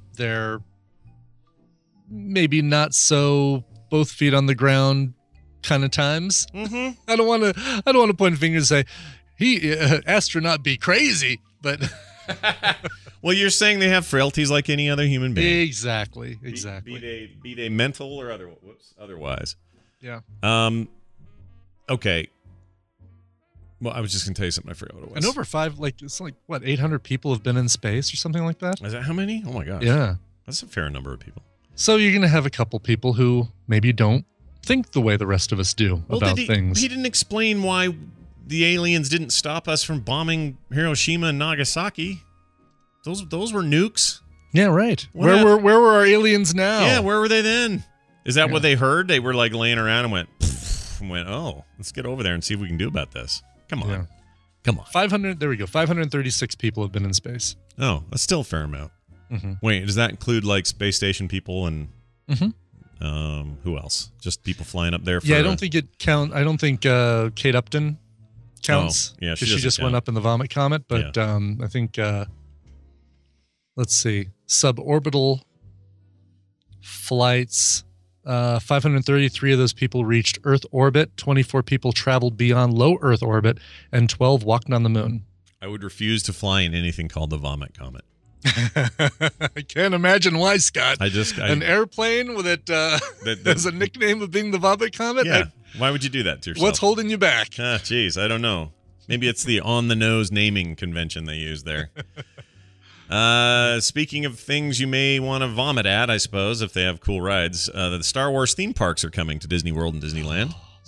maybe not so both feet on the ground kind of times. I don't want to point fingers and say astronaut be crazy, but well, you're saying they have frailties like any other human being. Exactly. Be they mental or otherwise. Yeah. Okay. Well, I was just gonna tell you something. I forgot what it was. And over it's like what 800 people have been in space or something like that. Is that how many? Oh my gosh. Yeah. That's a fair number of people. So you're gonna have a couple people who maybe don't think the way the rest of us do about things. He didn't explain why the aliens didn't stop us from bombing Hiroshima and Nagasaki. Those were nukes. Yeah, right. Where were our aliens now? Yeah, where were they then? Is that what they heard? They were like laying around and went, oh, let's get over there and see what we can do about this. Come on. Yeah. Come on. 500. There we go. 536 people have been in space. Oh, that's still a fair amount. Wait, does that include like space station people and who else? Just people flying up there? I don't think it count. I don't think Kate Upton counts. Oh, yeah, she just went up in the Vomit Comet. But I think let's see, suborbital flights. 533 of those people reached Earth orbit. 24 people traveled beyond low Earth orbit, and 12 walked on the moon. I would refuse to fly in anything called the Vomit Comet. I can't imagine why, Scott. An airplane with it as a nickname of being the Vomit Comet? Yeah. Why would you do that to yourself? What's holding you back? Geez, I don't know. Maybe it's the on-the-nose naming convention they use there. Speaking of things you may want to vomit at, I suppose, if they have cool rides, the Star Wars theme parks are coming to Disney World and Disneyland.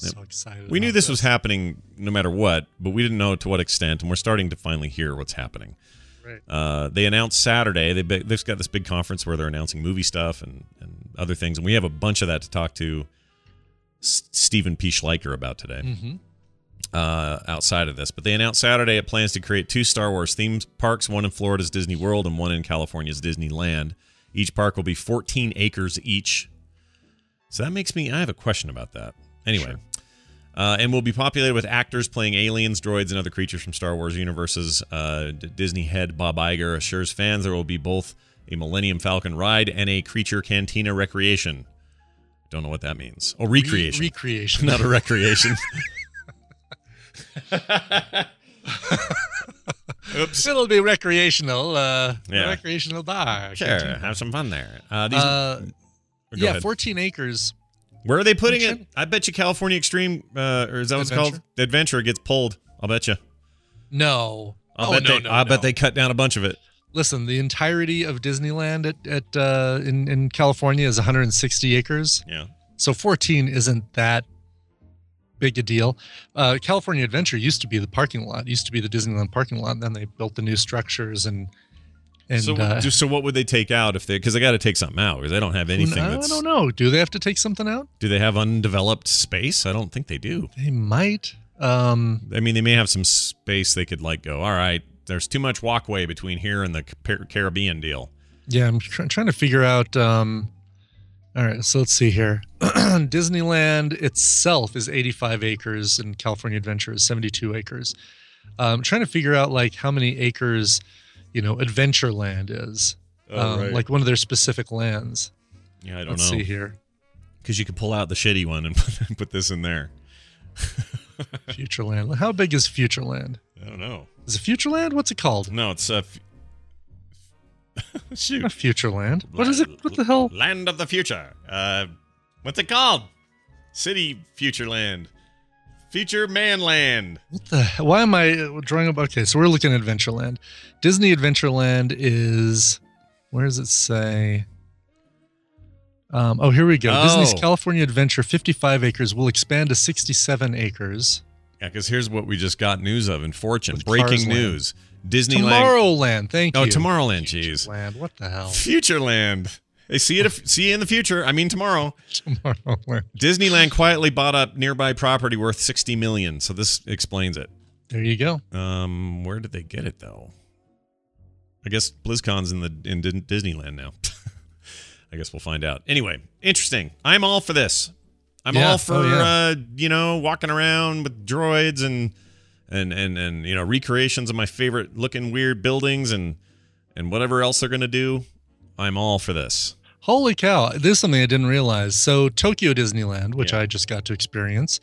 So excited. We knew this was happening no matter what, but we didn't know to what extent, and we're starting to finally hear what's happening. Right. They announced Saturday. They've got this big conference where they're announcing movie stuff and other things, and we have a bunch of that to talk to Stephen P. Schleicher about today. Mm-hmm. Outside of this, but they announced Saturday it plans to create 2 Star Wars theme parks, one in Florida's Disney World and one in California's Disneyland. Each park will be 14 acres each. So that makes me, I have a question about that. Anyway, Sure. And will be populated with actors playing aliens, droids, and other creatures from Star Wars universes. Disney head Bob Iger assures fans there will be both a Millennium Falcon ride and a creature cantina recreation. Don't know what that means. Oh, recreation. Recreation. Not a recreation. Oops. It'll be recreational. Recreational bar. Sure, have some fun there. Yeah, ahead. 14 acres. Where are they putting it? I bet you California Extreme, or is that what it's called? Adventure gets pulled. I'll bet you. No. I bet they cut down a bunch of it. Listen, the entirety of Disneyland in California is 160 acres. Yeah. So 14 isn't that big a deal. California Adventure used to be the parking lot. Used to be the Disneyland parking lot. And then they built the new structures and so what would they take out if because they got to take something out because they don't have anything. I don't know. Do they have to take something out? Do they have undeveloped space? I don't think they do. They might. I mean, they may have some space they could go. All right, there's too much walkway between here and the Caribbean deal. Yeah, I'm trying to figure out. All right, so let's see here. Disneyland itself is 85 acres, and California Adventure is 72 acres. I'm trying to figure out how many acres, Adventureland is. Right. Like one of their specific lands. Yeah, I don't know. Let's see here. Because you could pull out the shitty one and put this in there. Futureland. How big is Futureland? I don't know. Is it Futureland? What's it called? No, it's shoot. Not Futureland. What is it? What the hell? Land of the Future. What's it called? City Futureland. Future Manland. What the hell? Why am I drawing up? Okay, so we're looking at Adventureland. Disney Adventureland is, where does it say? Here we go. Disney's California Adventure, 55 acres, will expand to 67 acres. Yeah, because here's what we just got news of in Fortune. Breaking news. Disneyland. Tomorrowland, thank you. Oh, Tomorrowland, jeez. Futureland, what the hell? Futureland. They see you in the future. I mean, tomorrow. Tomorrowland. Disneyland quietly bought up nearby property worth $60 million. So this explains it. There you go. Where did they get it though? I guess BlizzCon's in Disneyland now. I guess we'll find out. Anyway, interesting. I'm all for this. I'm all for walking around with droids and recreations of my favorite looking weird buildings and whatever else they're gonna do. I'm all for this. Holy cow. This is something I didn't realize. So Tokyo Disneyland, which I just got to experience,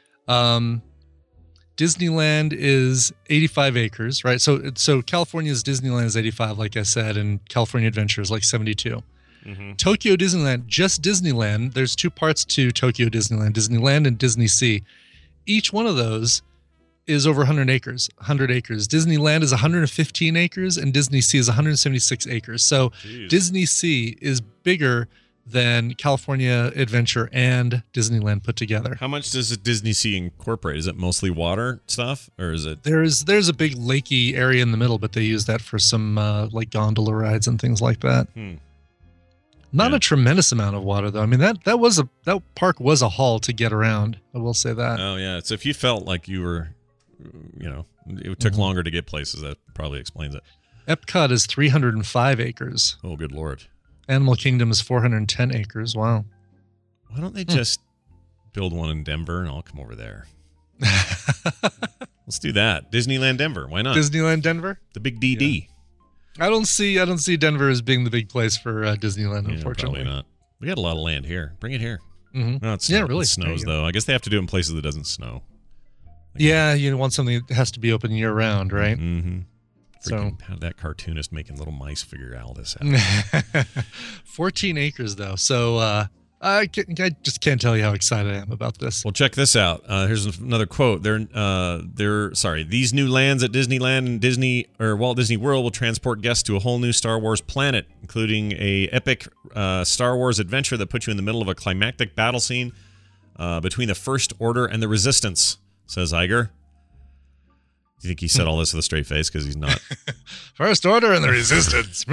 Disneyland is 85 acres, right? So California's Disneyland is 85, like I said, and California Adventure is 72. Mm-hmm. Tokyo Disneyland, just Disneyland, there's 2 parts to Tokyo Disneyland, Disneyland and Disney Sea. Each one of those is over 100 acres. Disneyland is 115 acres and Disney Sea is 176 acres. So Disney Sea is bigger than California Adventure and Disneyland put together. How much does Disney Sea incorporate? Is it mostly water stuff or is it? There's a big lakey area in the middle, but they use that for some gondola rides and things like that. Not a tremendous amount of water, though. I mean, that park was a haul to get around. I will say that. Oh, yeah. So if you felt like you were, it took longer to get places, that probably explains it. Epcot is 305 acres. Oh, good Lord. Animal Kingdom is 410 acres. Wow. Why don't they just build one in Denver and I'll come over there? Let's do that. Disneyland Denver. Why not? Disneyland Denver? The big DD. Yeah. I don't see Denver as being the big place for Disneyland, unfortunately. Probably not. We got a lot of land here. Bring it here. Mm-hmm. No, really. It snows, though. I guess they have to do it in places that doesn't snow. Yeah, you want something that has to be open year-round, right? Mm-hmm. So how that cartoonist making little mice figure all this out. 14 acres, though. So I just can't tell you how excited I am about this. Well, check this out. Here's another quote. These new lands at Disneyland and Walt Disney World will transport guests to a whole new Star Wars planet, including a epic Star Wars adventure that puts you in the middle of a climactic battle scene between the First Order and the Resistance, says Iger. Do you think he said all this with a straight face? Because he's not. First Order and the Resistance.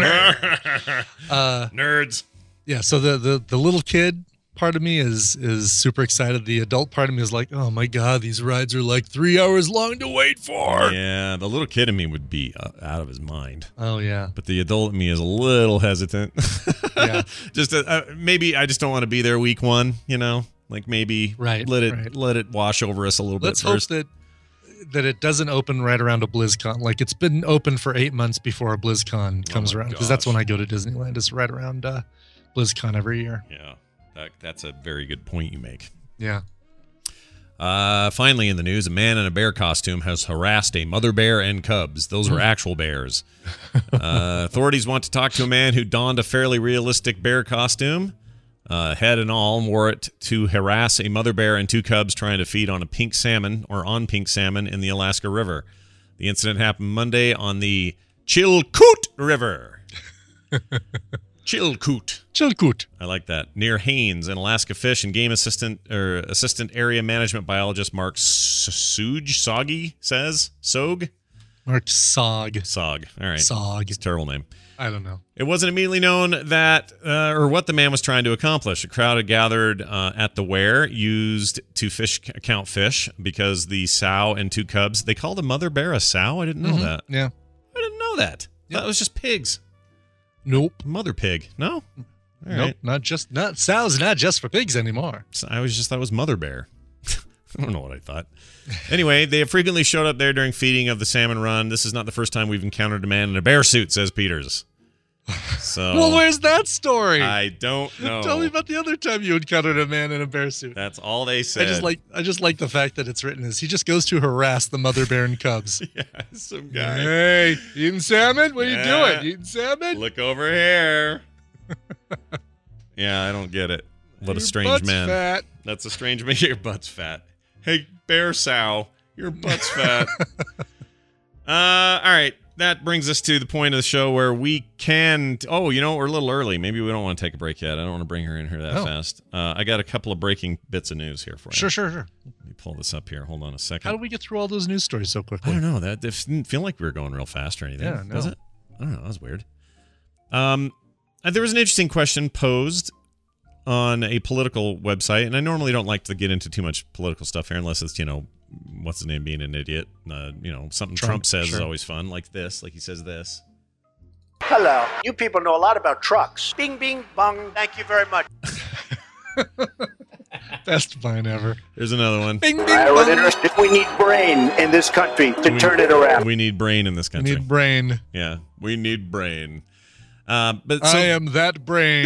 Nerds. Yeah, so the little kid part of me is super excited. The adult part of me is like, oh my God, these rides are like 3 hours long to wait for. Yeah, the little kid in me would be out of his mind. Oh, yeah. But the adult in me is a little hesitant. Yeah. Just maybe I just don't want to be there week one, you know? Like maybe let it wash over us a little Let's bit first. hope that it doesn't open right around a BlizzCon. Like it's been open for 8 months before a BlizzCon comes around, because that's when I go to Disneyland. It's right around BlizzCon every year. Yeah, that's a very good point you make. Yeah. Finally in the news, a man in a bear costume has harassed a mother bear and cubs. Those were actual bears. Authorities want to talk to a man who donned a fairly realistic bear costume, head and all, and wore it to harass a mother bear and 2 cubs trying to feed on pink salmon in the Alaska River. The incident happened Monday on the Chilkoot River. Chilkoot. I like that. Near Haines, an Alaska Fish and Game Assistant Area Management Biologist Mark Sogg says. Mark Sogg. Sogg. All right. Sogg. It's a terrible name. I don't know. It wasn't immediately known that or what the man was trying to accomplish. A crowd had gathered at the weir used to count fish because the sow and 2 cubs. They called a mother bear a sow. I didn't know that. Yeah. I didn't know that. That was just pigs. Nope. Mother pig. No. All nope. right. Not sows. Not just for pigs anymore. So I was just thought it was mother bear. I don't know what I thought. Anyway, they have frequently showed up there during feeding of the salmon run. This is not the first time we've encountered a man in a bear suit, says Peters. So well, where's that story? I don't know. Tell me about the other time you encountered a man in a bear suit. That's all they said. I just like the fact that it's written as he just goes to harass the mother bear and cubs. Yeah, some guy. Hey, eating salmon? What are you doing? Eating salmon? Look over here. Yeah, I don't get it. What a strange man. Fat. That's a strange man. Your butt's fat. Hey, bear sow, your butt's fat. All right. That brings us to the point of the show where we can... Oh, you know, we're a little early. Maybe we don't want to take a break yet. I don't want to bring her in here that fast. I got a couple of breaking bits of news here for you. Sure. Let me pull this up here. Hold on a second. How did we get through all those news stories so quickly? I don't know. That didn't feel like we were going real fast or anything. Yeah, no. Does it? I don't know. That was weird. There was an interesting question posed on a political website, and I normally don't like to get into too much political stuff here unless it's, you know, what's his name being an idiot. You know, something Trump says is always fun, like this, like he says this. Hello. You people know a lot about trucks. Bing, bing, bong. Thank you very much. Best vine ever. There's another one. Bing, bing, bong. We need brain in this country to turn it around. We need brain in this country. We need brain. Yeah, we need brain. But I am that brain.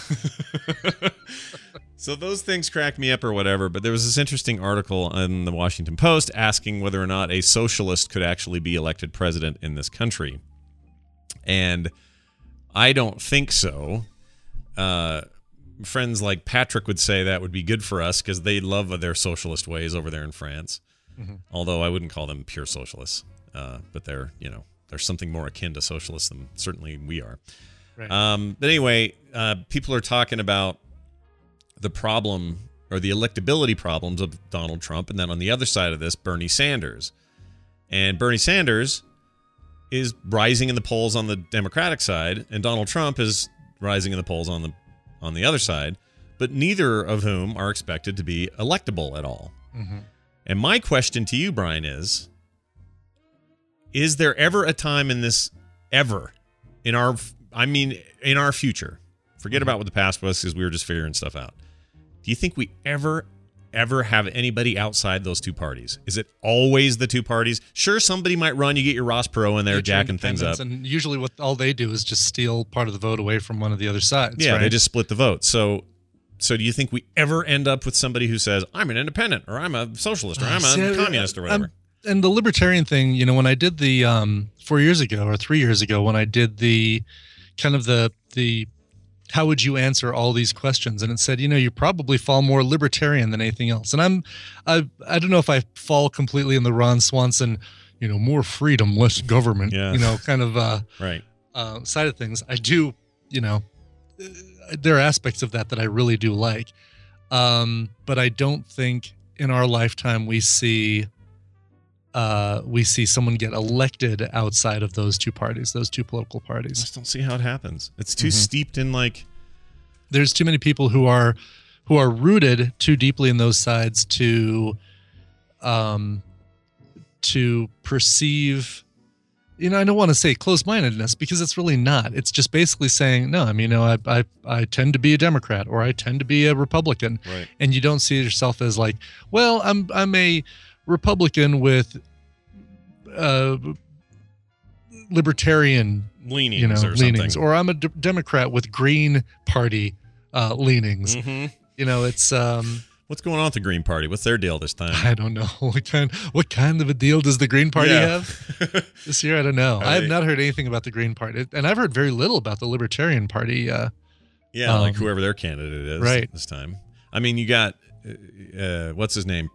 So those things crack me up or whatever, but there was this interesting article in the Washington Post asking whether or not a socialist could actually be elected president in this country. And I don't think so. Friends like Patrick would say that would be good for us because they love their socialist ways over there in France. Mm-hmm. Although I wouldn't call them pure socialists. But they're, you know, there's something more akin to socialists than certainly we are. Right. But anyway, people are talking about the problem or the electability problems of Donald Trump, and then on the other side of this, Bernie Sanders. And Bernie Sanders is rising in the polls on the Democratic side, and Donald Trump is rising in the polls on the other side, but neither of whom are expected to be electable at all. Mm-hmm. And my question to you, Brian, is there ever a time in this, in our future, forget about what the past was because we were just figuring stuff out. Do you think we ever have anybody outside those two parties? Is it always the two parties? Sure, somebody might run. You get your Ross Perot in there jacking things up. And usually what all they do is just steal part of the vote away from one of the other sides. Yeah, right? They just split the vote. So do you think we ever end up with somebody who says, I'm an independent, or I'm a socialist, or I'm a communist, or whatever? And the libertarian thing, you know, when I did the 4 years ago or 3 years ago, when I did the kind of the how would you answer all these questions? And it said, you know, you probably fall more libertarian than anything else. And I don't know if I fall completely in the Ron Swanson, you know, more freedom, less government, you know, kind of right side of things. I do, you know, there are aspects of that I really do like. But I don't think in our lifetime we see someone get elected outside of those two parties, those two political parties. I just don't see how it happens. It's too steeped in like. There's too many people who are rooted too deeply in those sides to perceive. I don't want to say closed-mindedness because it's really not. It's just basically saying, no, I tend to be a Democrat or I tend to be a Republican. Right. And you don't see yourself as like, well, I'm a Republican with libertarian leanings, or leanings, something. or I'm a Democrat with Green Party leanings. Mm-hmm. It's what's going on with the Green Party? What's their deal this time? I don't know. What kind of a deal does the Green Party have this year? I don't know. I have not heard anything about the Green Party, and I've heard very little about the Libertarian Party. Like whoever their candidate is right this time. I mean, you got what's his name?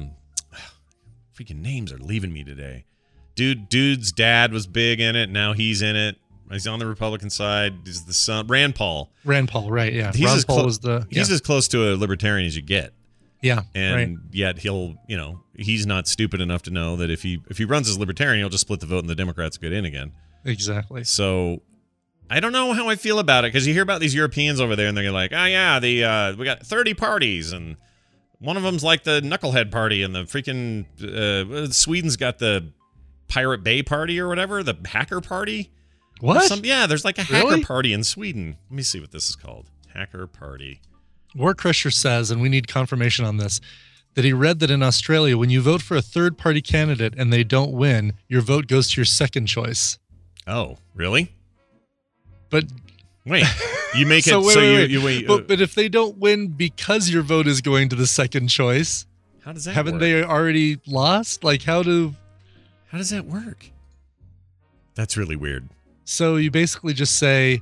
Freaking names are leaving me today. Dude's dad was big in it. Now he's in it. He's on the Republican side. He's the son, Rand Paul. Right? Yeah. He's Ron Paul was he's as close to a libertarian as you get. Yeah. And yet he's not stupid enough to know that if he runs as libertarian, he'll just split the vote and the Democrats get in again. Exactly. So I don't know how I feel about it because you hear about these Europeans over there and they're like, oh yeah, we got 30 parties and one of them's like the Knucklehead Party and the freaking Sweden's got the Pirate Bay Party or whatever, the Hacker Party. What? There's like a hacker party in Sweden. Let me see what this is called. Hacker Party. War Crusher says, and we need confirmation on this, that he read that in Australia, when you vote for a third-party candidate and they don't win, your vote goes to your second choice. Oh, really? But wait, you make it you wait. But if they don't win because your vote is going to the second choice, how does that haven't work? they already lost? Like how does that work? That's really weird. So you basically just say,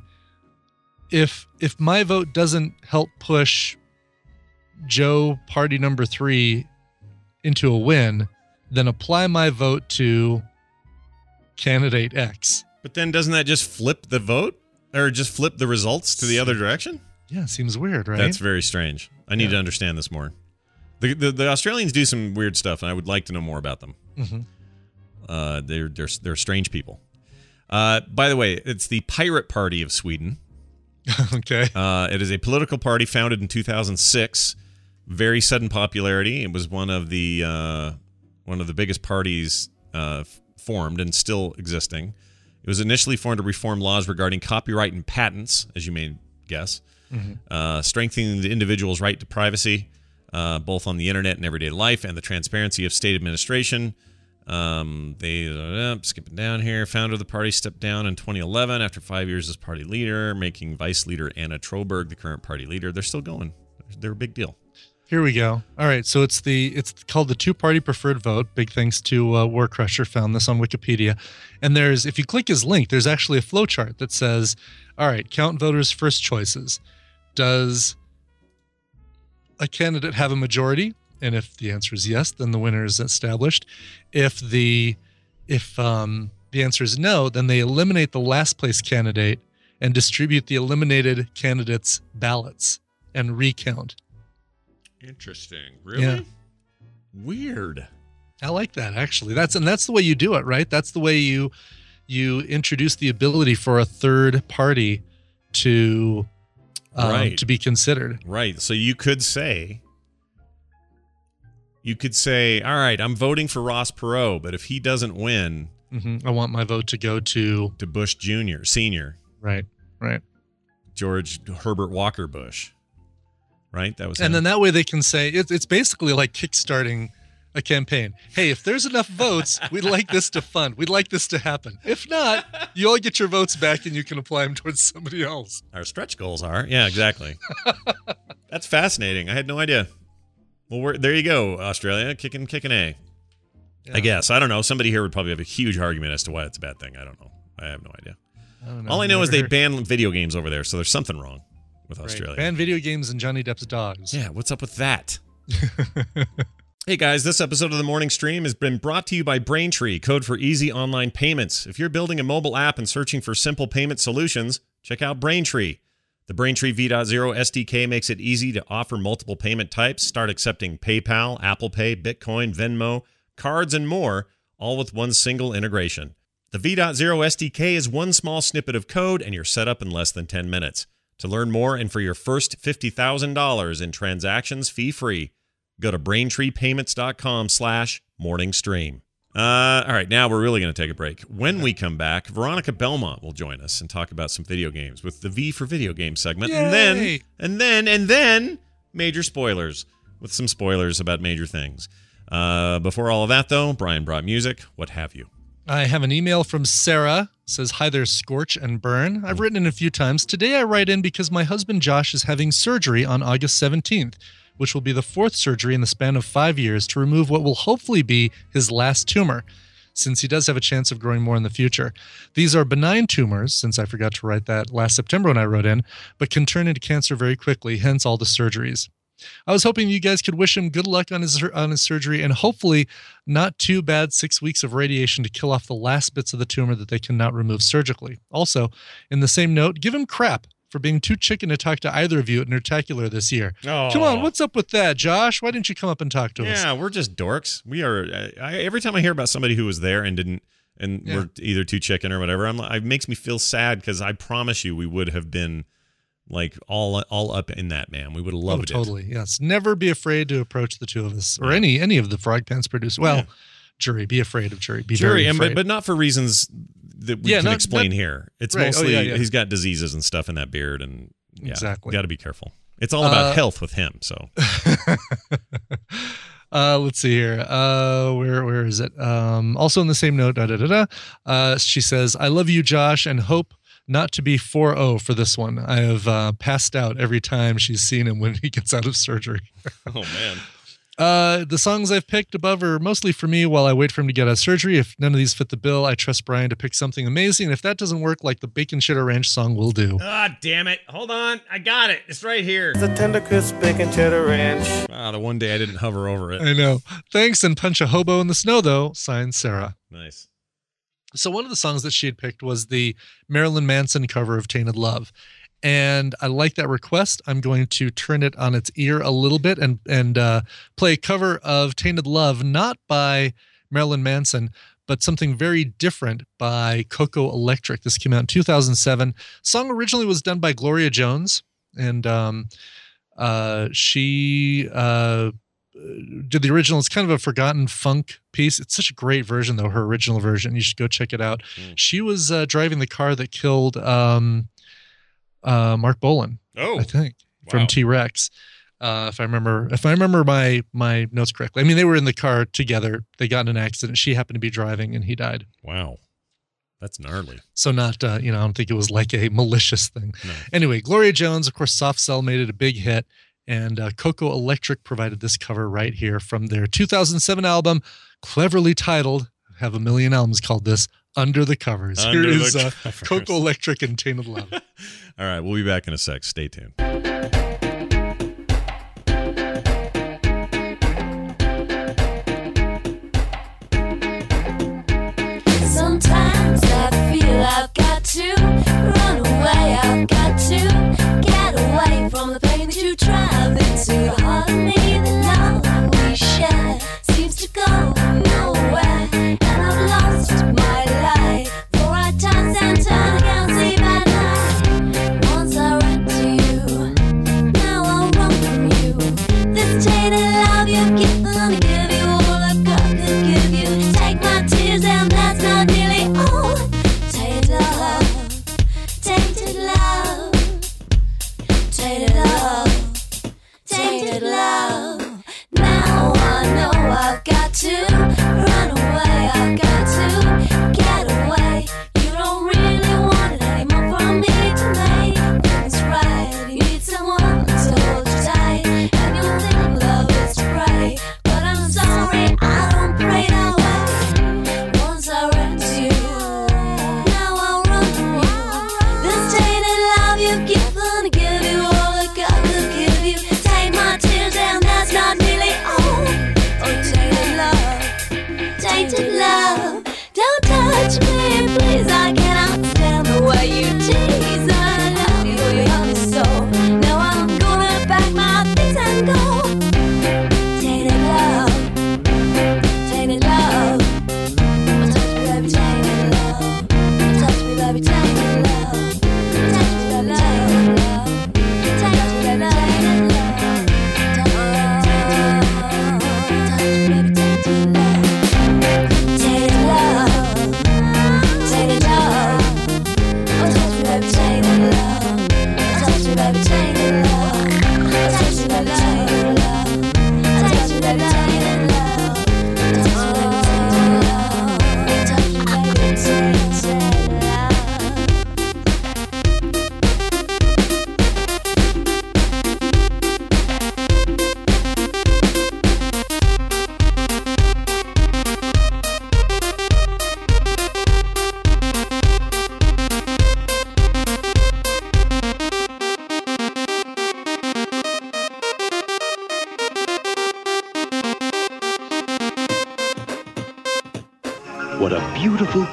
if my vote doesn't help push Joe party number 3 into a win, then apply my vote to candidate X. But then doesn't that just flip the vote or just flip the results to the other direction? Yeah, seems weird, right? That's very strange. I need to understand this more. The Australians do some weird stuff, and I would like to know more about them. Mm-hmm. They're strange people. By the way, it's the Pirate Party of Sweden. Okay. It is a political party founded in 2006. Very sudden popularity. It was one of the biggest parties formed and still existing. It was initially formed to reform laws regarding copyright and patents, as you may guess, strengthening the individual's right to privacy, both on the internet and everyday life, and the transparency of state administration. Skipping down here, founder of the party stepped down in 2011 after 5 years as party leader, making vice leader Anna Troberg the current party leader. They're still going. They're a big deal. Here we go. All right, so it's called the two-party preferred vote. Big thanks to War Crusher, found this on Wikipedia. And if you click his link, there's actually a flowchart that says, all right, count voters' first choices. Does a candidate have a majority? And if the answer is yes, then the winner is established. If the answer is no, then they eliminate the last place candidate and distribute the eliminated candidates' ballots and recount. Interesting. Really? Yeah. Weird. I like that, actually. That's the way you do it, right? That's the way you introduce the ability for a third party to be considered. Right. So you could say, all right, I'm voting for Ross Perot, but if he doesn't win, I want my vote to go to Bush Jr., Senior. Right. George Herbert Walker Bush. Right? That was and him. then that way they can say, it's basically like kickstarting a campaign. Hey, if there's enough votes, we'd like this to fund. We'd like this to happen. If not, you all get your votes back and you can apply them towards somebody else. Our stretch goals are. Yeah, exactly. That's fascinating. I had no idea. Well, there you go, Australia, kicking A. Yeah. I guess. I don't know. Somebody here would probably have a huge argument as to why it's a bad thing. I don't know. I have no idea. All I know is they ban video games over there, so there's something wrong with Australia. Ban video games and Johnny Depp's dogs. Yeah, what's up with that? Hey guys, this episode of The Morning Stream has been brought to you by Braintree, code for easy online payments. If you're building a mobile app and searching for simple payment solutions, check out Braintree. The Braintree V.0 SDK makes it easy to offer multiple payment types. Start accepting PayPal, Apple Pay, Bitcoin, Venmo, cards, and more, all with one single integration. The V.0 SDK is one small snippet of code, and you're set up in less than 10 minutes. To learn more and for your first $50,000 in transactions fee-free, go to BraintreePayments.com/morningstream. All right, now we're really going to take a break. When we come back, Veronica Belmont will join us and talk about some video games with the V for Video Game segment. Yay! And then major spoilers with some spoilers about major things. Before all of that, though, Brian brought music. What have you? I have an email from Sarah. Says, hi there, Scorch and Burn. I've written in a few times. Today I write in because my husband Josh is having surgery on August 17th, which will be the 4th surgery in the span of 5 years to remove what will hopefully be his last tumor, since he does have a chance of growing more in the future. These are benign tumors, since I forgot to write that last September when I wrote in, but can turn into cancer very quickly, hence all the surgeries. I was hoping you guys could wish him good luck on his surgery and hopefully not too bad 6 weeks of radiation to kill off the last bits of the tumor that they cannot remove surgically. Also, in the same note, give him crap for being too chicken to talk to either of you at Nerdtacular this year. Oh. Come on, what's up with that, Josh? Why didn't you come up and talk to us? Yeah, we're just dorks. We are. Every time I hear about somebody who was there and didn't, and were either too chicken or whatever, it makes me feel sad because I promise you we would have been like all up in that, man. We would have loved it. Totally. Yes. Never be afraid to approach the two of us or any of the Frog Pants producers. Well, Jury, be afraid of Jury. Be very afraid. But not for reasons that we can explain here. It's mostly he's got diseases and stuff in that beard, and exactly. Got to be careful. It's all about health with him. So let's see here. Where is it? Also in the same note, she says, I love you, Josh, and hope not to be 4-0 for this one. I have passed out every time she's seen him when he gets out of surgery. Oh, man. The songs I've picked above are mostly for me while I wait for him to get out of surgery. If none of these fit the bill, I trust Brian to pick something amazing. If that doesn't work, like the Bacon Cheddar Ranch song will do. Ah, damn it. Hold on. I got it. It's right here. The tender crisp bacon cheddar ranch. The one day I didn't hover over it. I know. Thanks, and punch a hobo in the snow, though. Signed, Sarah. Nice. So one of the songs that she had picked was the Marilyn Manson cover of Tainted Love. And I like that request. I'm going to turn it on its ear a little bit and play a cover of Tainted Love, not by Marilyn Manson, but something very different by Coco Electric. This came out in 2007. Song originally was done by Gloria Jones, and she did the original. It's kind of a forgotten funk piece. It's such a great version, though, her original version. You should go check it out. She was driving the car that killed Mark Bolan, I think, from T-Rex. If I remember my notes correctly. I mean, they were in the car together. They got in an accident. She happened to be driving, and he died. Wow. That's gnarly. So not, I don't think it was like a malicious thing. No. Anyway, Gloria Jones, of course, Soft Cell made it a big hit. And Coco Electric provided this cover right here from their 2007 album, cleverly titled, have a million albums called this, Under the Covers. Here is Coco Electric and Tainted Love. All right, we'll be back in a sec. Stay tuned. Sometimes I feel I've got to run away. I've got to get away from the pain that you drive into the heart of me. The love we share seems to go nowhere, and I've lost my life. For I turn and turn again, sleep at night. Once I ran to you,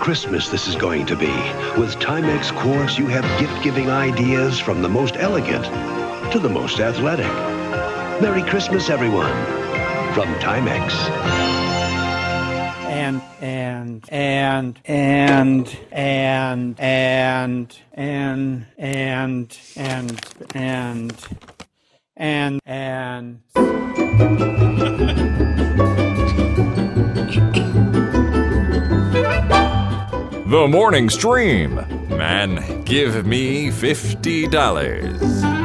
Christmas this is going to be. With Timex Quartz, you have gift-giving ideas from the most elegant to the most athletic. Merry Christmas, everyone, from Timex. The Morning Stream. Man, give me $50.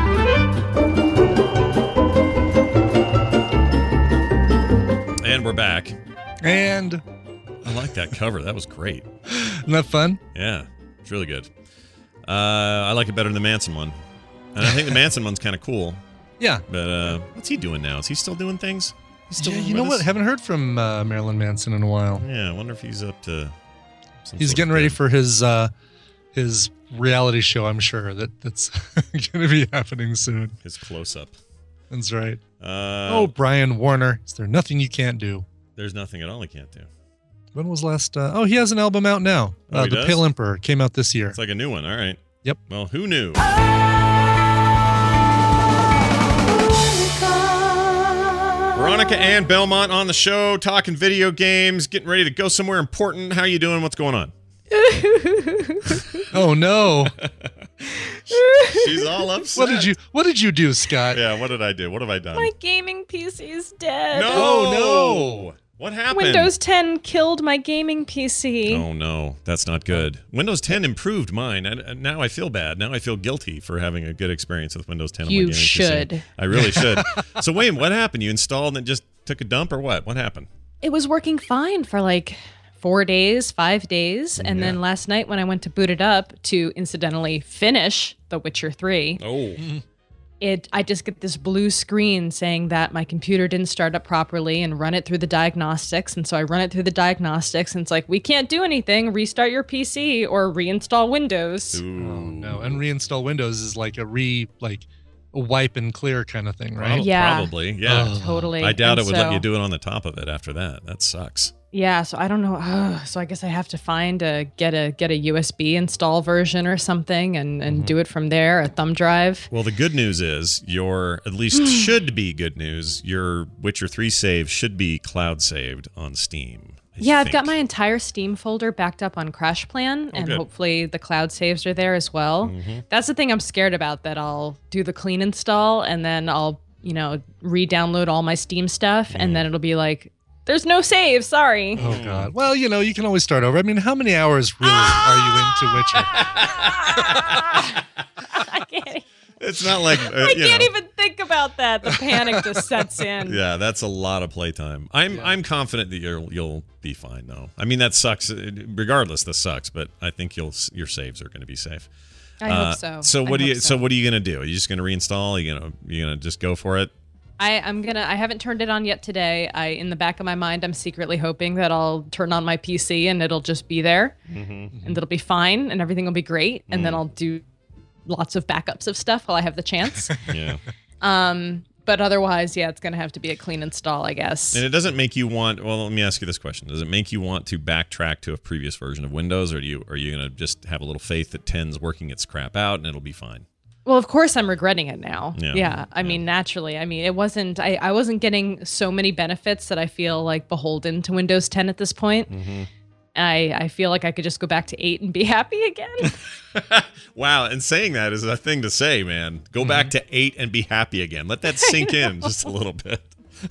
And we're back. And I like that cover. That was great. Isn't that fun? Yeah, it's really good. I like it better than the Manson one. And I think the Manson one's kind of cool. Yeah. But what's he doing now? Is he still doing things? He's still You know what? Haven't heard from Marilyn Manson in a while. Yeah, I wonder if he's up to some He's sort getting of ready thing. for his reality show, I'm sure. That's going to be happening soon. His close-up. That's right. Brian Warner. Is there nothing you can't do? There's nothing at all he can't do. When was last? He has an album out now. Oh, he The does? Pale Emperor came out this year. It's like a new one. All right. Yep. Well, who knew? Veronica Ann Belmont on the show, talking video games, getting ready to go somewhere important. How you doing? What's going on? Oh no. She's all upset. What did you do, Scott? Yeah, what did I do? What have I done? My gaming PC's dead. No! Oh, no! What happened? Windows 10 killed my gaming PC. Oh, no. That's not good. Windows 10 improved mine. And now I feel bad. Now I feel guilty for having a good experience with Windows 10 on my You gaming should. PC. I really should. So, wait, what happened? You installed and it just took a dump or what? What happened? It was working fine for like 4 days, 5 days. And then last night when I went to boot it up to incidentally finish The Witcher 3. Oh. I just get this blue screen saying that my computer didn't start up properly and run it through the diagnostics. And so I run it through the diagnostics and it's like, we can't do anything. Restart your PC or reinstall Windows. Ooh. Oh no. And reinstall Windows is like a wipe and clear kind of thing, right? Yeah. Probably. Yeah. Oh. Totally. I doubt And it would let so- you do it on the top of it after that. That sucks. Yeah, so I don't know. So I guess I have to find get a USB install version or something and do it from there, a thumb drive. Well, the good news is at least should be good news. Your Witcher 3 save should be cloud saved on Steam. Yeah, I've got my entire Steam folder backed up on CrashPlan, and good. hopefully the cloud saves are there as well. That's the thing I'm scared about, that I'll do the clean install and then I'll, re-download all my Steam stuff, and then it'll be like, there's no save, sorry. Oh, God. Well, you can always start over. I mean, how many hours really are you into Witcher? I can't, It's not like I can't even think about that. The panic just sets in. Yeah, that's a lot of playtime. I'm confident that you'll be fine though. I mean, that sucks. Regardless, this sucks, but I think your saves are going to be safe. I hope so. So what are you going to do? Are you just going to reinstall? Are you going to just go for it? I haven't turned it on yet today. In the back of my mind, I'm secretly hoping that I'll turn on my PC and it'll just be there and it'll be fine and everything will be great. And then I'll do lots of backups of stuff while I have the chance. Yeah. But otherwise, yeah, it's going to have to be a clean install, I guess. And it doesn't make you want, well, let me ask you this question. Does it make you want to backtrack to a previous version of Windows, or are you going to just have a little faith that 10's working its crap out and it'll be fine? Well, of course I'm regretting it now. Yeah. I mean, naturally. I mean, it wasn't, I wasn't getting so many benefits that I feel like beholden to Windows 10 at this point. And I feel like I could just go back to 8 and be happy again. Wow, and saying that is a thing to say, man. Go back to 8 and be happy again. Let that sink in just a little bit.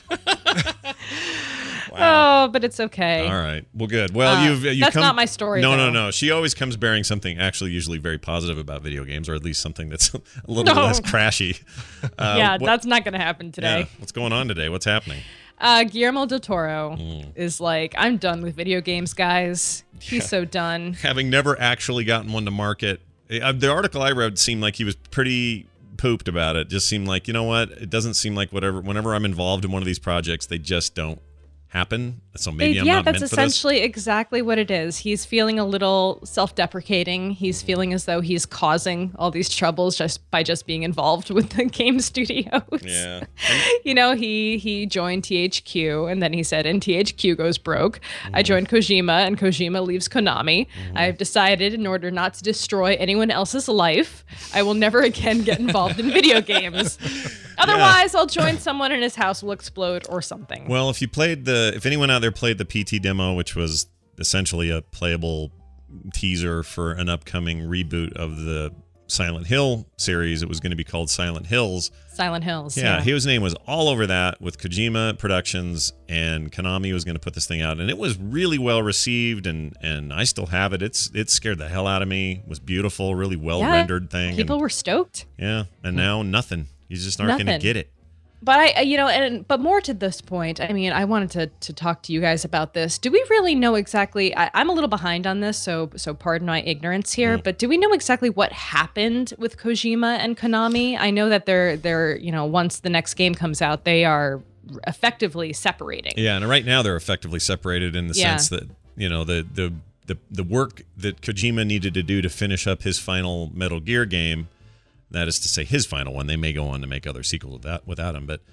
Wow. Oh, but it's okay. All right. Well, good. Well, you've that's come, not my story, No, though. no. She always comes bearing something actually usually very positive about video games, or at least something that's a little less crashy. That's not going to happen today. Yeah. What's going on today? What's happening? Guillermo del Toro is like, I'm done with video games, guys. He's so done. Having never actually gotten one to market, the article I read seemed like he was pretty pooped about it. Just seemed like, you know what? It doesn't seem like whenever I'm involved in one of these projects, they just don't happen. So maybe I'm not meant that's for this. essentially exactly what it is. He's feeling a little self-deprecating. He's feeling as though he's causing all these troubles just by being involved with the game studios. Yeah. He joined THQ, and then he said, and THQ goes broke. I joined Kojima, and Kojima leaves Konami. I've decided, in order not to destroy anyone else's life, I will never again get involved in video games. Otherwise, I'll join someone and his house will explode or something. Well, if anyone out there played the PT demo, which was essentially a playable teaser for an upcoming reboot of the Silent Hill series, it was going to be called Silent Hills. Silent Hills. Yeah, his name was all over that with Kojima Productions, and Konami was going to put this thing out, and it was really well received, and I still have it. It scared the hell out of me. It was beautiful, really well rendered thing. People were stoked. Yeah, and now nothing. You just aren't going to get it. But but more to this point, I mean, I wanted to talk to you guys about this. Do we really know exactly? I'm a little behind on this, so pardon my ignorance here. But do we know exactly what happened with Kojima and Konami? I know that they're once the next game comes out, they are effectively separating. Yeah, and right now they're effectively separated in the sense that the work that Kojima needed to do to finish up his final Metal Gear game. That is to say, his final one. They may go on to make other sequels without him, but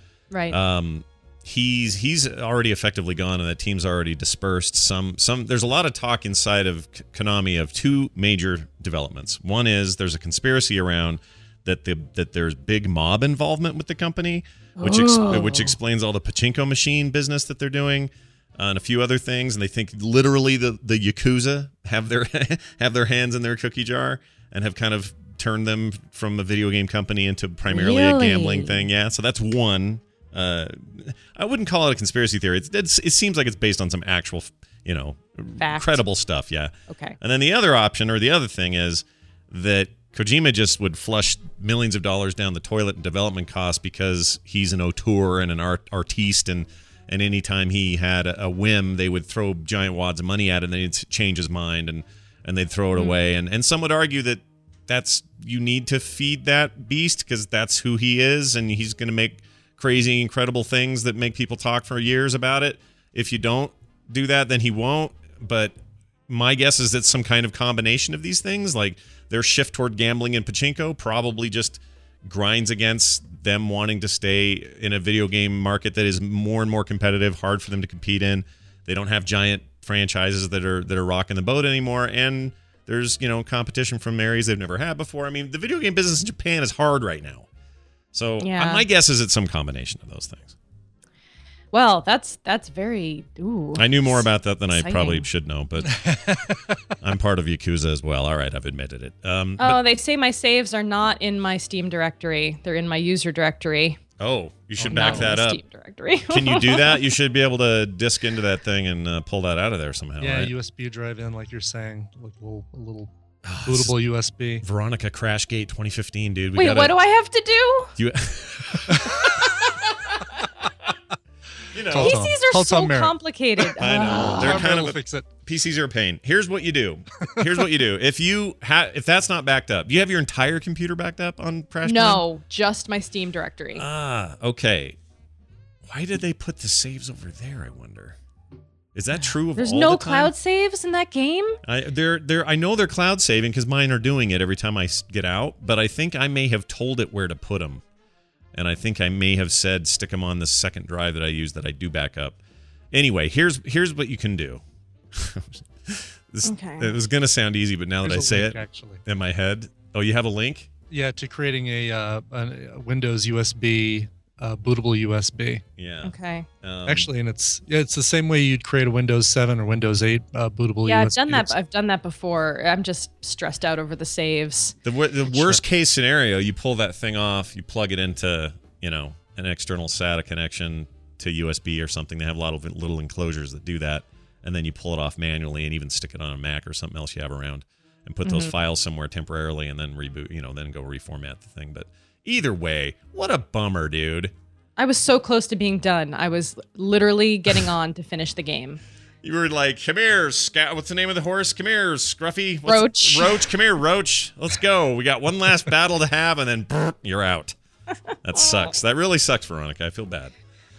he's already effectively gone, and that team's already dispersed. There's a lot of talk inside of Konami of two major developments. One is there's a conspiracy around that there's big mob involvement with the company, which explains all the pachinko machine business that they're doing. And a few other things, and they think literally the Yakuza have their hands in their cookie jar and have kind of turned them from a video game company into primarily a gambling thing. Yeah, so that's one. I wouldn't call it a conspiracy theory. It seems like it's based on some actual, credible stuff. Yeah. Okay. And then the other option, or the other thing, is that Kojima just would flush millions of dollars down the toilet in development costs because he's an auteur and an artiste, and anytime he had a whim, they would throw giant wads of money at it, and then he'd change his mind, and they'd throw it away. And some would argue that you need to feed that beast because that's who he is, and he's going to make crazy, incredible things that make people talk for years about it. If you don't do that, then he won't. But my guess is it's some kind of combination of these things. Like their shift toward gambling and pachinko probably just grinds against them wanting to stay in a video game market that is more and more competitive, hard for them to compete in. They don't have giant franchises that are rocking the boat anymore, and there's, competition from areas they've never had before. I mean, the video game business in Japan is hard right now. So my guess is it's some combination of those things. Well, that's very... I knew more about that than I probably should know, but I'm part of Yakuza as well. All right, I've admitted it. They say my saves are not in my Steam directory. They're in my user directory. Oh, you should back that up. Steam directory. Can you do that? You should be able to disk into that thing and pull that out of there somehow. Yeah, right? USB drive in, like you're saying, like a little bootable USB. Veronica Crashgate 2015, dude. Wait, what do I have to do? PCs are so complicated. I know. They're kind of fix it. PCs are a pain. Here's what you do. If that's not backed up, do you have your entire computer backed up on Crash? No, just my Steam directory. Okay. Why did they put the saves over there, I wonder? Is that true of There's all no the time? cloud saves in that game? I know they're cloud saving because mine are doing it every time I get out, but I think I may have told it where to put them. And I think I may have said stick them on the second drive that I use that I do back up. Anyway, here's what you can do. It was going to sound easy, but now that I say it in my head. Oh, you have a link? Yeah, to creating a Windows USB, bootable USB. Yeah. Okay. Actually, and it's the same way you'd create a Windows 7 or Windows 8 bootable USB. Yeah, I've done that. I've done that before. I'm just stressed out over the saves. The worst case scenario, you pull that thing off, you plug it into an external SATA connection to USB or something. They have a lot of little enclosures that do that, and then you pull it off manually and even stick it on a Mac or something else you have around, and put those files somewhere temporarily, and then reboot. Then go reformat the thing. But either way, what a bummer, dude. I was so close to being done. I was literally getting on to finish the game. You were like, come here, what's the name of the horse? Come here, Scruffy. Roach. Roach, come here, Roach. Let's go. We got one last battle to have, and then you're out. That sucks. That really sucks, Veronica. I feel bad.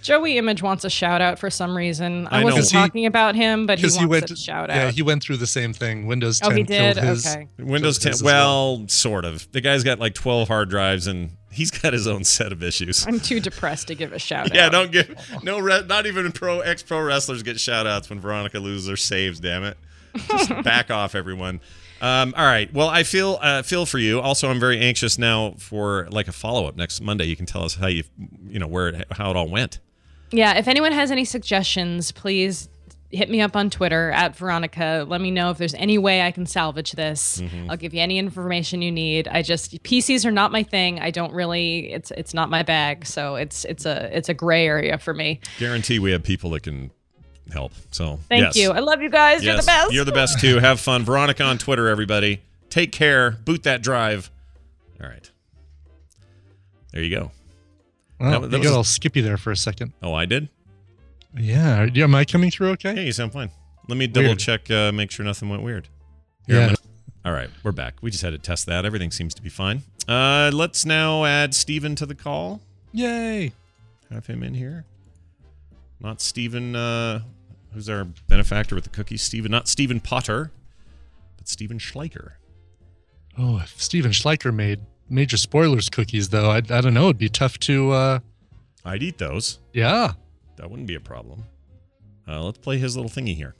Joey Image wants a shout out for some reason. I I know. wasn't 'Cause he- talking about him, but he Because wants a shout out. Yeah, he went through the same thing. Windows 10 Oh, he did? killed his. Okay. Windows 10. his as Well, sort of. The guy's got like 12 hard drives, and he's got his own set of issues. I'm too depressed to give a shout Yeah, out. don't give not even ex-pro wrestlers get shout outs when Veronica loses their saves, damn it. Just back off, everyone. All right. Well, I feel for you. Also, I'm very anxious now for like a follow-up next Monday. You can tell us how how it all went. Yeah, if anyone has any suggestions, please hit me up on Twitter @Veronica. Let me know if there's any way I can salvage this. I'll give you any information you need. PCs are not my thing. I don't really. It's not my bag. So it's a gray area for me. Guarantee we have people that can help. So Thank you. I love you guys. Yes, You're the best. You're the best too. Have fun. Veronica on Twitter, everybody. Take care. Boot that drive. All right. There you go. Well, That you was- got all skippy there for a second. Oh, I did? Yeah. Am I coming through okay? Yeah, you sound fine. Let me double Weird. check, make sure nothing went weird. Here, Yeah. all right, we're back. We just had to test that. Everything seems to be fine. Let's now add Steven to the call. Yay. Have him in here. Not Steven, who's our benefactor with the cookies. Steven, not Steven Potter, but Steven Schleicher. Oh, if Steven Schleicher made Major Spoilers cookies, though, I don't know. It'd be tough to. I'd eat those. Yeah. That wouldn't be a problem. Let's play his little thingy here.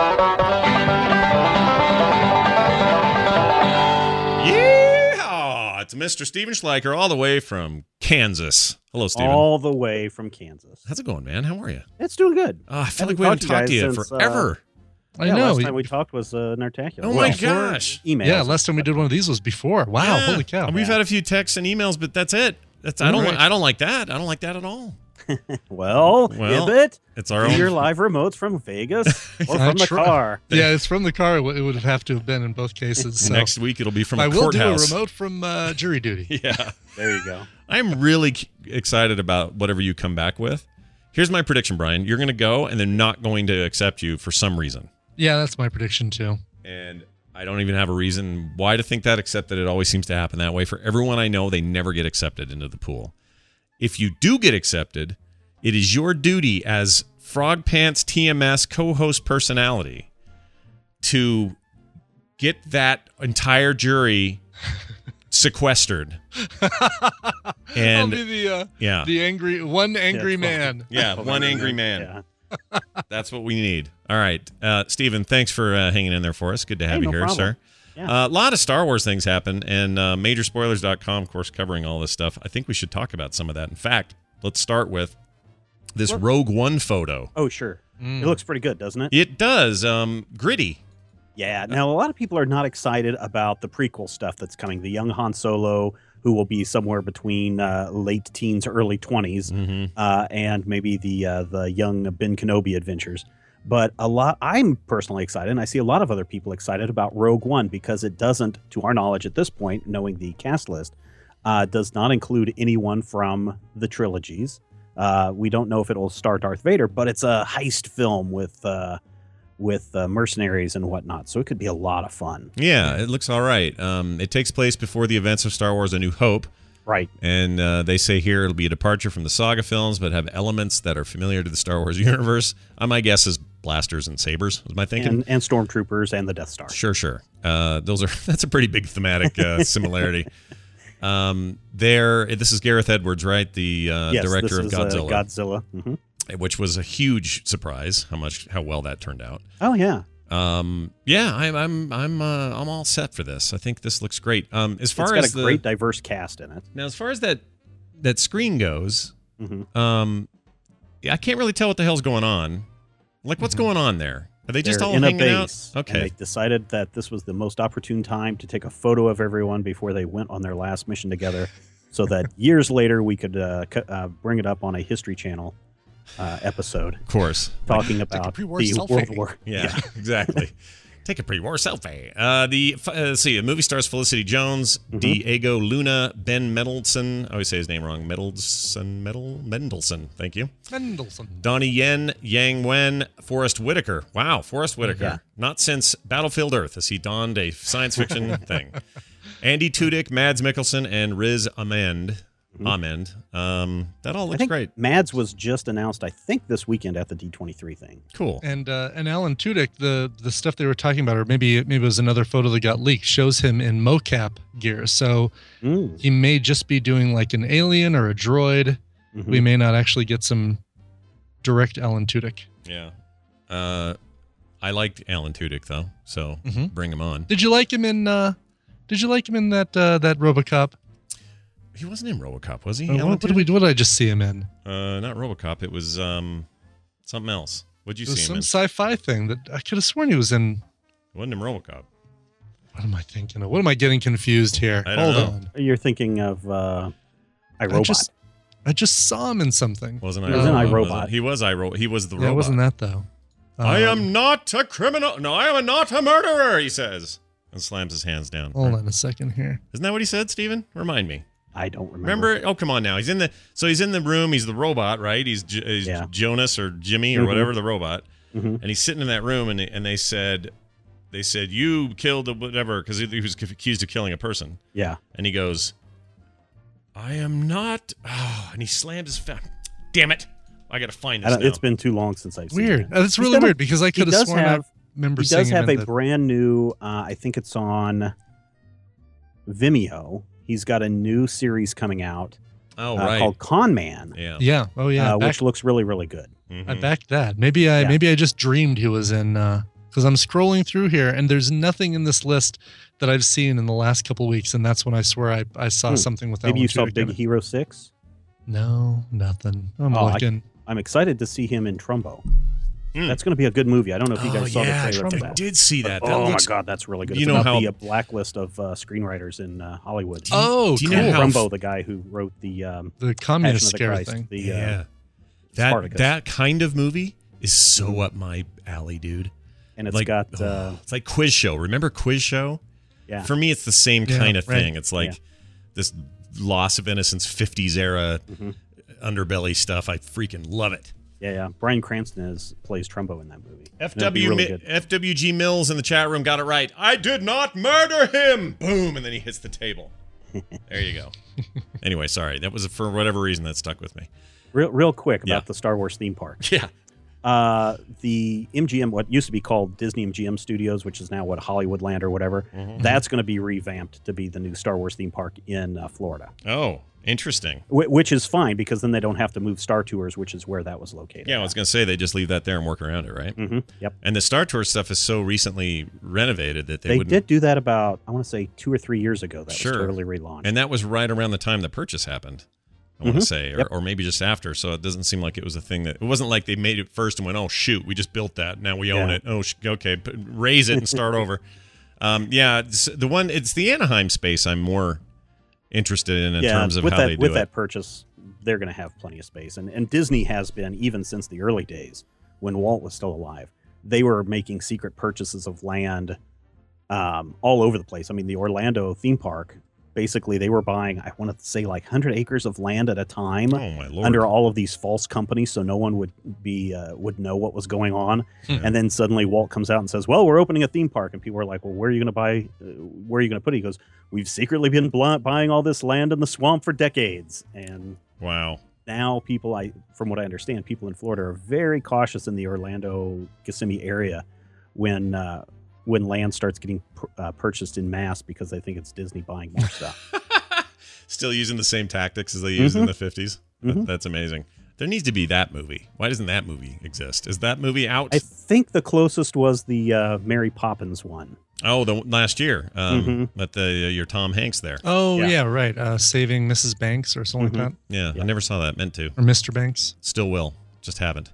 Yeah! It's Mr. Steven Schleicher all the way from Kansas. Hello, Steven. All the way from Kansas. How's it going, man? How are you? It's doing good. Oh, I feel like we haven't talked to you since, forever. I know. Last time we talked was Nartacular. Oh, my gosh. Emails. Yeah, last time we did one of these was before. Wow, Yeah. holy cow. We've had a few texts and emails, but that's it. I don't like that. I don't like that at all. Well, Ibbot, it's our do own. your live remotes from Vegas or from the car. Yeah, it's from the car. It would have to have been in both cases. So. Next week it'll be from a I will do a courthouse. remote from jury duty. Yeah. There you go. I'm really excited about whatever you come back with. Here's my prediction, Brian. You're going to go, and they're not going to accept you for some reason. Yeah, that's my prediction too. And I don't even have a reason why to think that, except that it always seems to happen that way. For everyone I know, they never get accepted into the pool. If you do get accepted, it is your duty as Frog Pants TMS co-host personality to get that entire jury sequestered. And I'll be the yeah. angry man. Yeah, one angry man. Yeah. That's what we need. All right. Steven, thanks for hanging in there for us. Good to have you no here, problem. sir. Yeah. A lot of Star Wars things happen, and Majorspoilers.com, of course, covering all this stuff. I think we should talk about some of that. In fact, let's start with this Rogue One photo. Oh, sure. It looks pretty good, doesn't it? It does. Gritty. Yeah. Now, a lot of people are not excited about the prequel stuff that's coming. The young Han Solo, who will be somewhere between late teens, early 20s, and maybe the young Ben Kenobi adventures. But I'm personally excited, and I see a lot of other people excited about Rogue One because it doesn't, to our knowledge at this point, knowing the cast list, does not include anyone from the trilogies. We don't know if it will star Darth Vader, but it's a heist film with mercenaries and whatnot, so it could be a lot of fun. Yeah, it looks all right. It takes place before the events of Star Wars A New Hope. Right. And they say here it'll be a departure from the saga films, but have elements that are familiar to the Star Wars universe. My guess is blasters and sabers, was my thinking. And stormtroopers and the Death Star. Sure. That's a pretty big thematic similarity. This is Gareth Edwards, right? The director of Godzilla. Godzilla. Mm-hmm. Which was a huge surprise how well that turned out. Oh yeah. I'm all set for this. I think this looks great. It's got a great diverse cast in it. Now, as far as that screen goes, I can't really tell what the hell's going on. Like, what's going on there? Are they just They're all in hanging a base, out? Okay. And they decided that this was the most opportune time to take a photo of everyone before they went on their last mission together, so that years later we could bring it up on a History Channel episode. Of course. Talking about the World War. Yeah, exactly. Take a pre-war selfie. Let's see. The movie stars Felicity Jones, Diego Luna, Ben Mendelsohn. I always say his name wrong. Mendelsohn. Thank you. Mendelsohn. Donnie Yen, Yang Wen, Forrest Whitaker. Wow, Forrest Whitaker. Yeah. Not since Battlefield Earth has he donned a science fiction thing. Andy Tudyk, Mads Mikkelsen, and Riz Ahmed. Amend. That all I looks think great. Mads was just announced, I think, this weekend at the D23 thing. Cool. And Alan Tudyk, the stuff they were talking about, or maybe it was another photo that got leaked, shows him in mocap gear. So he may just be doing like an alien or a droid. We may not actually get some direct Alan Tudyk. Yeah. I liked Alan Tudyk though, so bring him on. Did you like him in that RoboCop? He wasn't in RoboCop, was he? What did I just see him in? Not RoboCop. It was something else. What'd you It was see him some in? sci-fi thing that I could have sworn he was in. It wasn't in RoboCop. What am I thinking of? What am I getting confused here? I don't Hold know. on. You're thinking of iRobot. I just saw him in something. Wasn't He was in iRobot? iRobot. He was iRobot. He was the Yeah, robot. it wasn't that though. I am not a criminal. No, I am not a murderer, he says. And slams his hands down. Hold on a second here. Isn't that what he said, Steven? Remind me. I don't remember. Remember? Oh, come on now. He's in the room. He's the robot, right? He's Jonas or Jimmy or whatever, the robot. And he's sitting in that room, and they said, you killed a whatever, because he was accused of killing a person. Yeah. And he goes, I am not. Oh, and he slammed his face. Damn it. I got to find this now. It's been too long since I've seen Weird. it. That's really weird because I could have sworn I remember he seeing does him have in a brand new, I think it's on Vimeo. He's got a new series coming out called Con Man. Yeah. Yeah. Oh, yeah. Which looks really, really good. I backed that. Maybe I just dreamed he was in, because I'm scrolling through here and there's nothing in this list that I've seen in the last couple weeks, and that's when I swear I saw something with Maybe Alan you saw Tudyk Big in it. Hero 6? No, nothing. I'm looking. I'm excited to see him in Trumbo. That's going to be a good movie. I don't know if you guys saw the trailer for that. I did see that. Oh my god, that's really good. You It's know about how the blacklist of screenwriters in Hollywood. Oh, do you know how Trumbo, the guy who wrote the communist Passion of the scare Christ, thing. That kind of movie is so up my alley, dude. And it's got it's like Quiz Show. Remember Quiz Show? Yeah. For me, it's the same kind of right. thing. It's like this loss of innocence, 50s era underbelly stuff. I freaking love it. Yeah. Bryan Cranston plays Trumbo in that movie. Really good. FWG Mills in the chat room got it right. I did not murder him. Boom, and then he hits the table. There you go. Anyway, sorry. That was for whatever reason that stuck with me. Real quick about the Star Wars theme park. Yeah. The MGM, what used to be called Disney MGM Studios, which is now Hollywoodland or whatever, that's going to be revamped to be the new Star Wars theme park in Florida. Oh, interesting. Which is fine because then they don't have to move Star Tours, which is where that was located. Yeah, I was going to say they just leave that there and work around it, right? Yep. And the Star Tours stuff is so recently renovated that they wouldn't. did do that about, I want to say, 2 or 3 years ago. That was totally relaunched. And that was right around the time the purchase happened. I want to say, or maybe just after. So it doesn't seem like it was a thing it wasn't like they made it first and went, oh, shoot, we just built that. Now we own it. Oh, okay, raise it and start over. It's the Anaheim space I'm more interested in terms of how they do it. With that purchase, they're going to have plenty of space. And Disney has been, even since the early days, when Walt was still alive, they were making secret purchases of land all over the place. I mean, the Orlando theme park, basically they were buying, I want to say, like 100 acres of land at a time under all of these false companies, so no one would know what was going on. And then suddenly Walt comes out and says, well, we're opening a theme park. And people are like, well, where are you going to put it? He goes, we've secretly been buying all this land in the swamp for decades. And wow. Now people, from what I understand, people in Florida are very cautious in the Orlando, Kissimmee area when land starts getting purchased in mass because they think it's Disney buying more stuff. Still using the same tactics as they used in the 50s. That's amazing. There needs to be that movie. Why doesn't that movie exist? Is that movie out? I think the closest was the Mary Poppins one. Oh, the last year. But your Tom Hanks there. Oh, yeah right. Saving Mrs. Banks or something like that. Yeah, I never saw that. Meant to. Or Mr. Banks. Still will. Just haven't.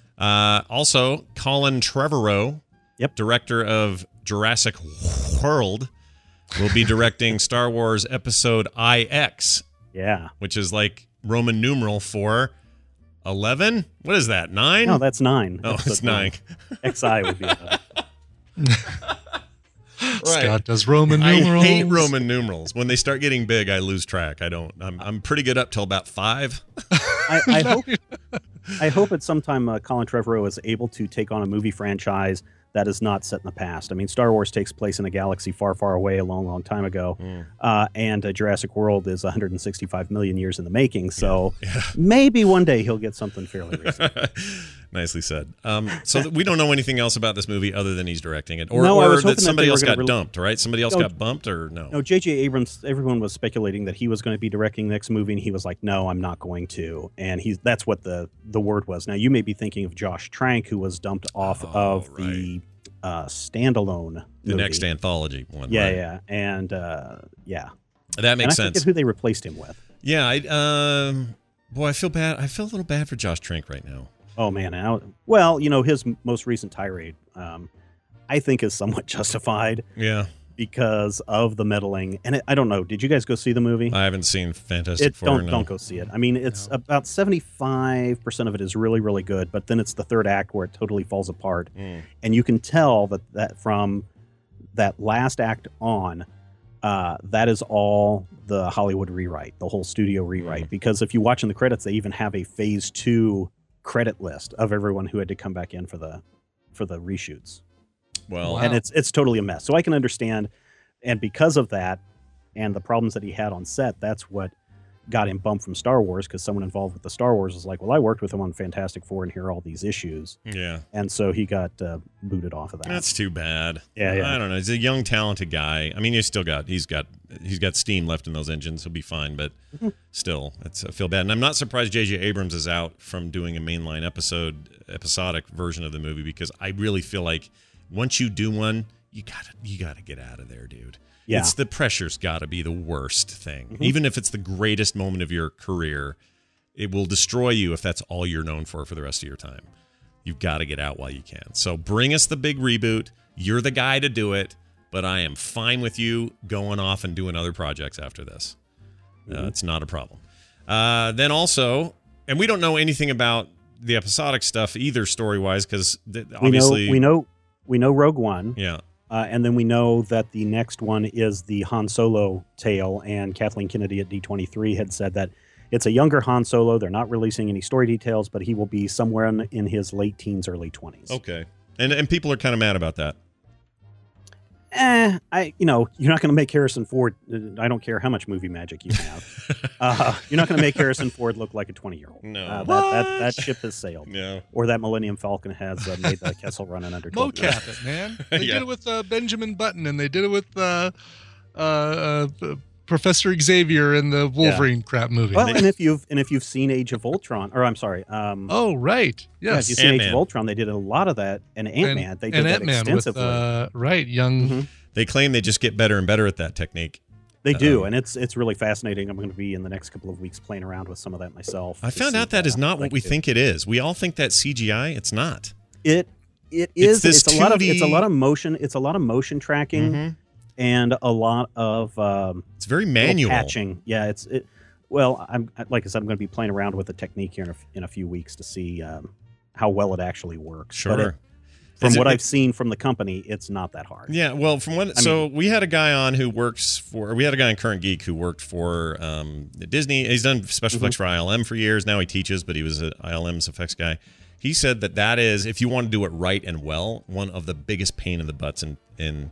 Also, Colin Trevorrow, director of Jurassic World, will be directing Star Wars Episode IX. Yeah. Which is like Roman numeral for 11? What is that, 9? No, that's 9. Oh, it's 9. XI would be 11. Right. Scott does Roman numerals. I hate Roman numerals. When they start getting big, I lose track. I'm pretty good up till about 5. I hope at some time Colin Trevorrow is able to take on a movie franchise that is not set in the past. I mean, Star Wars takes place in a galaxy far, far away a long, long time ago. And Jurassic World is 165 million years in the making. So maybe one day he'll get something fairly recent. Nicely said. So we don't know anything else about this movie other than he's directing it. Or, No, I was that hoping that somebody they were else gonna got dumped, right? Somebody else No. got bumped or no? No, J.J. Abrams, everyone was speculating that he was going to be directing the next movie, and he was like, no, I'm not going to. And that's what the word was. Now, you may be thinking of Josh Trank, who was dumped off of the standalone The movie. next anthology one. Yeah, right? yeah. And, yeah. That makes and I sense. forget who they replaced him with. Yeah, boy, I feel bad. I feel a little bad for Josh Trank right now. Oh, man. Well, his most recent tirade, I think is somewhat justified. Yeah. Because of the meddling. And I don't know. Did you guys go see the movie? I haven't seen Fantastic Four. Don't go see it. I mean, it's about 75% of it is really, really good, but then it's the third act where it totally falls apart. And you can tell that from that last act on, that is all the Hollywood rewrite, the whole studio rewrite. Because if you watch in the credits, they even have a phase 2 credit list of everyone who had to come back in for the reshoots. Well, and it's totally a mess. So I can understand, and because of that, and the problems that he had on set, that's what got him bumped from Star Wars. Because someone involved with the Star Wars was like, "Well, I worked with him on Fantastic Four, and here are all these issues." Yeah, and so he got booted off of that. That's too bad. Yeah. I don't know. He's a young, talented guy. I mean, he's got steam left in those engines. He'll be fine, but still, I feel bad. And I'm not surprised J.J. Abrams is out from doing a mainline episodic version of the movie, because I really feel like once you do one, you gotta get out of there, dude. Yeah. The pressure's got to be the worst thing. Even if it's the greatest moment of your career, it will destroy you if that's all you're known for the rest of your time. You've got to get out while you can. So bring us the big reboot. You're the guy to do it, but I am fine with you going off and doing other projects after this. It's not a problem. Then also, and we don't know anything about the episodic stuff either, story-wise, because obviously we know Rogue One. Yeah. And then we know that the next one is the Han Solo tale, and Kathleen Kennedy at D23 had said that it's a younger Han Solo. They're not releasing any story details, but he will be somewhere in his late teens, early 20s. Okay. And people are kind of mad about that. You're not going to make Harrison Ford. I don't care how much movie magic you have. You're not going to make Harrison Ford look like a 20-year-old. No. That ship has sailed. No. Or that Millennium Falcon has made the Kessel Run in under 12 minutes. Mocap it, man. They did it with Benjamin Button, and they did it with Professor Xavier in the Wolverine crap movie. Well, and if you've seen Age of Ultron, or I'm sorry, oh right, yes, yeah, if you've seen Age of Ultron, they did a lot of that, and Ant-Man, they did that extensively. With, young. They claim they just get better and better at that technique. They do, and it's really fascinating. I'm going to be in the next couple of weeks playing around with some of that myself. I found out that is not what we think it is. We all think that CGI. It's not. It is. It's a lot of motion. It's a lot of motion tracking. And a lot of it's very manual patching. Yeah, well, like I said, I'm going to be playing around with the technique here in a few weeks to see how well it actually works. Sure. From what I've seen from the company, it's not that hard. Yeah, well, we had a guy on we had a guy in Current Geek who worked for Disney. He's done special effects for ILM for years. Now he teaches, but he was an ILM's effects guy. He said that is, if you want to do it right and well, one of the biggest pain in the butts in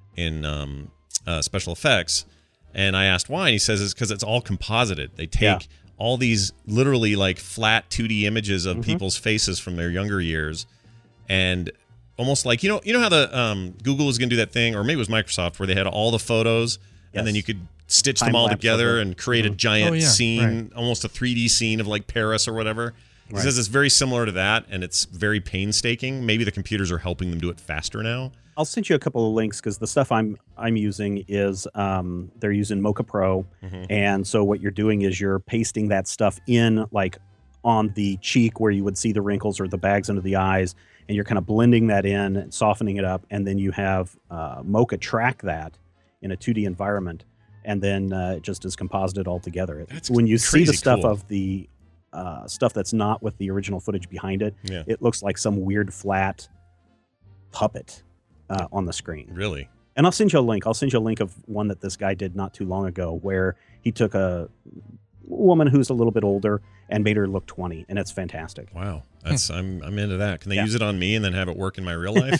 special effects. And I asked why, and he says it's because it's all composited. They take all these literally like flat 2D images of people's faces from their younger years, and almost like you know how the Google was going to do that thing, or maybe it was Microsoft, where they had all the photos and then you could stitch them all together and create a giant scene, almost a 3D scene of like Paris or whatever. He says it's very similar to that, and it's very painstaking. Maybe the computers are helping them do it faster now. I'll send you a couple of links, because the stuff I'm using is they're using Mocha Pro, and so what you're doing is you're pasting that stuff in like on the cheek where you would see the wrinkles or the bags under the eyes, and you're kind of blending that in and softening it up, and then you have Mocha track that in a 2D environment, and then it just is composited all together. When you see the stuff of the stuff that's not with the original footage behind it, it looks like some weird flat puppet on the screen. Really? And I'll send you a link. I'll send you a link of one that this guy did not too long ago, where he took a woman who's a little bit older and made her look 20, and it's fantastic. Wow. I'm into that. Can they use it on me and then have it work in my real life?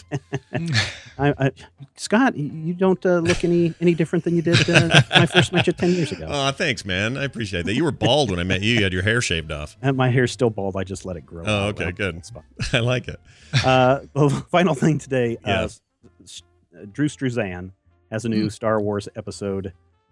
Scott, you don't look any different than you did when I first met you 10 years ago. Oh, thanks, man. I appreciate that. You were bald when I met you. You had your hair shaved off. And my hair's still bald. I just let it grow. Oh, okay, good. I like it. The final thing today, Yes. Drew Struzan has a new Star Wars episode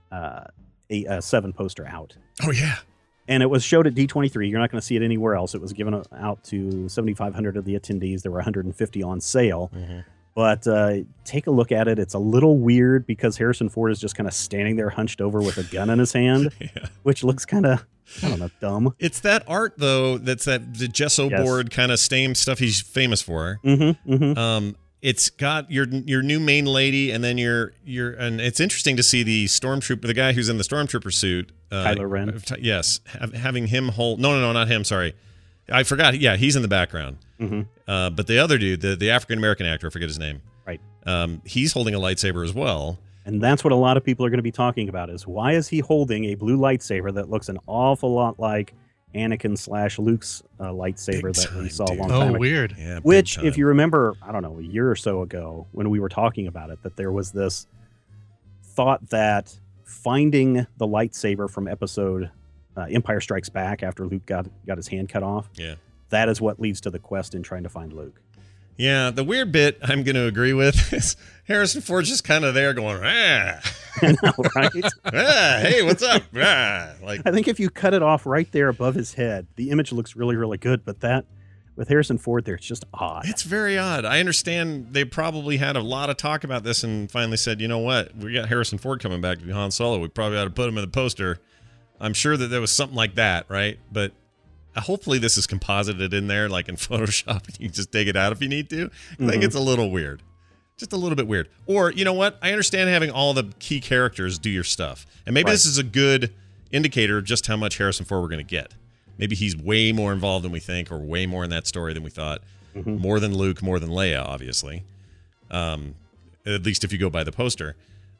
7 poster out. Oh, yeah. And it was showed at D23. You're not going to see it anywhere else. It was given out to 7,500 of the attendees. There were 150 on sale. Mm-hmm. But take a look at it. It's a little weird because Harrison Ford is just kind of standing there hunched over with a gun in his hand, which looks kind of, I don't know, dumb. It's that art, though, that's the gesso board kind of same stuff he's famous for. Mm-hmm, mm-hmm. It's got your new main lady, and then and it's interesting to see the stormtrooper, the guy who's in the stormtrooper suit, Kylo Ren. Yes, having him hold. No, not him. Sorry, I forgot. Yeah, he's in the background. Mm-hmm. But the other dude, the African American actor, I forget his name. Right. He's holding a lightsaber as well. And that's what a lot of people are going to be talking about: is why is he holding a blue lightsaber that looks an awful lot like Anakin/Luke's lightsaber that we saw a long time ago. Oh, weird. Yeah, Which, if you remember, I don't know, a year or so ago when we were talking about it, that there was this thought that finding the lightsaber from episode Empire Strikes Back after Luke got his hand cut off, that is what leads to the quest in trying to find Luke. Yeah, the weird bit I'm going to agree with is Harrison Ford's just kind of there going, I know, right? Hey, what's up? Like, I think if you cut it off right there above his head, the image looks really, really good. But that, with Harrison Ford there, it's just odd. It's very odd. I understand they probably had a lot of talk about this and finally said, you know what? We got Harrison Ford coming back to be Han Solo. We probably ought to put him in the poster. I'm sure that there was something like that, right? But hopefully this is composited in there, like in Photoshop, and you can just take it out if you need to. I think it's a little weird. Just a little bit weird. Or, you know what? I understand having all the key characters do your stuff. And maybe this is a good indicator of just how much Harrison Ford we're going to get. Maybe he's way more involved than we think, or way more in that story than we thought. More than Luke, more than Leia, obviously. At least if you go by the poster.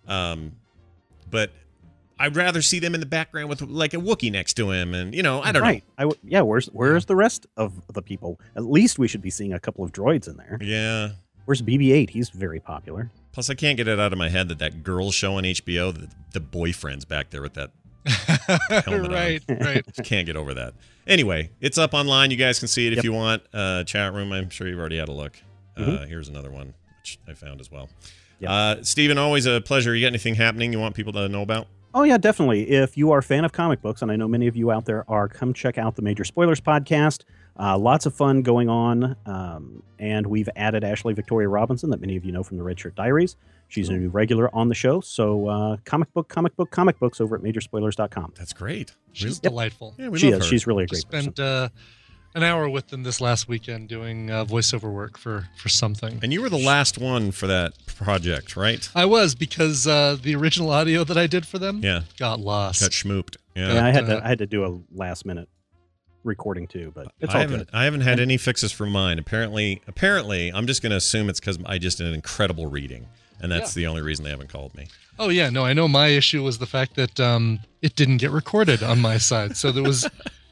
But I'd rather see them in the background with like a Wookiee next to him, and I don't know. Where's the rest of the people? At least we should be seeing a couple of droids in there. Yeah. Where's BB-8? He's very popular. Plus, I can't get it out of my head that girl show on HBO, the boyfriend's back there with that helmet on. Right. Just can't get over that. Anyway, it's up online. You guys can see it if you want. Chat room, I'm sure you've already had a look. Here's another one, which I found as well. Steven, always a pleasure. You got anything happening you want people to know about? Oh, yeah, definitely. If you are a fan of comic books, and I know many of you out there are, come check out the Major Spoilers podcast. Lots of fun going on. And we've added Ashley Victoria Robinson, that many of you know from the Red Shirt Diaries. She's a new regular on the show. So comic books over at majorspoilers.com. That's great. She's delightful. Yeah, we love her. She's really a great person. Spent an hour with them this last weekend doing voiceover work for something. And you were the last one for that project, right? I was, because the original audio that I did for them got lost. Got schmooped. Yeah, I had to do a last minute recording too, but it's all good. I haven't had any fixes for mine. Apparently, I'm just going to assume it's because I just did an incredible reading, and that's the only reason they haven't called me. Oh yeah, no, I know my issue was the fact that it didn't get recorded on my side, so there was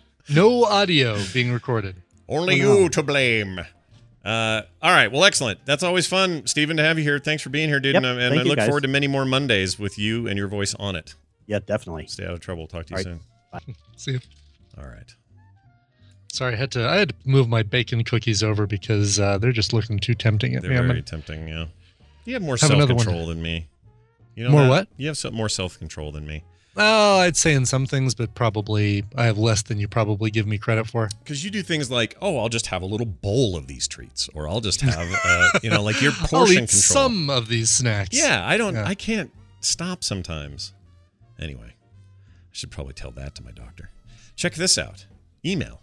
no audio being recorded. Only you to blame. All right, well, excellent. That's always fun, Stephen, to have you here. Thanks for being here, dude. And I look forward to many more Mondays with you and your voice on it. Yeah, definitely. Stay out of trouble. Talk to you soon. Bye. See you. All right. Sorry, I had to move my bacon cookies over because they're just looking too tempting at me. They're very tempting, yeah. You have more self-control than me. You know more that? What? You have more self-control than me. Oh, I'd say in some things, but probably I have less than you probably give me credit for. Because you do things like, I'll just have a little bowl of these treats, or I'll just have, like your portion I'll eat control. Some of these snacks. Yeah, I can't stop sometimes. Anyway, I should probably tell that to my doctor. Check this out. Email.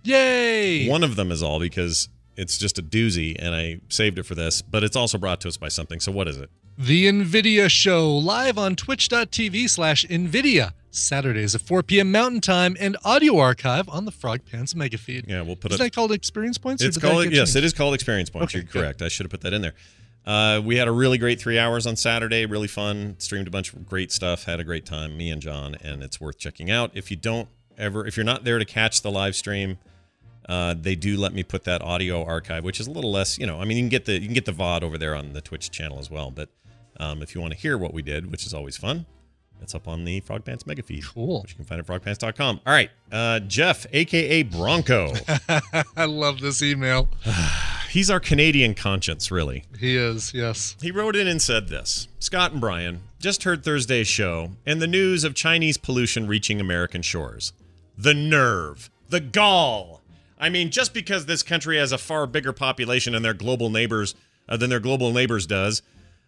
Yay! One of them is all because it's just a doozy, and I saved it for this, but it's also brought to us by something. So what is it? The NVIDIA Show, live on twitch.tv/NVIDIA, Saturdays at 4 p.m. Mountain Time, and audio archive on the Frog Pants Mega Feed. Yeah, we'll put it. Is that called Experience Points? It's called, yes, it is called Experience Points. Okay, You're correct. I should have put that in there. We had a really great 3 hours on Saturday, really fun. Streamed a bunch of great stuff, had a great time, me and John, and it's worth checking out. If you're not there to catch the live stream, They do let me put that audio archive, which is a little less, I mean, you can get the VOD over there on the Twitch channel as well. But if you want to hear what we did, which is always fun, it's up on the Frog Pants mega feed. Cool. Which you can find at frogpants.com. All right. Jeff, a.k.a. Bronco. I love this email. He's our Canadian conscience, really. He is, yes. He wrote in and said this. Scott and Brian, just heard Thursday's show and the news of Chinese pollution reaching American shores. The nerve. The gall. I mean, just because this country has a far bigger population than their global neighbors does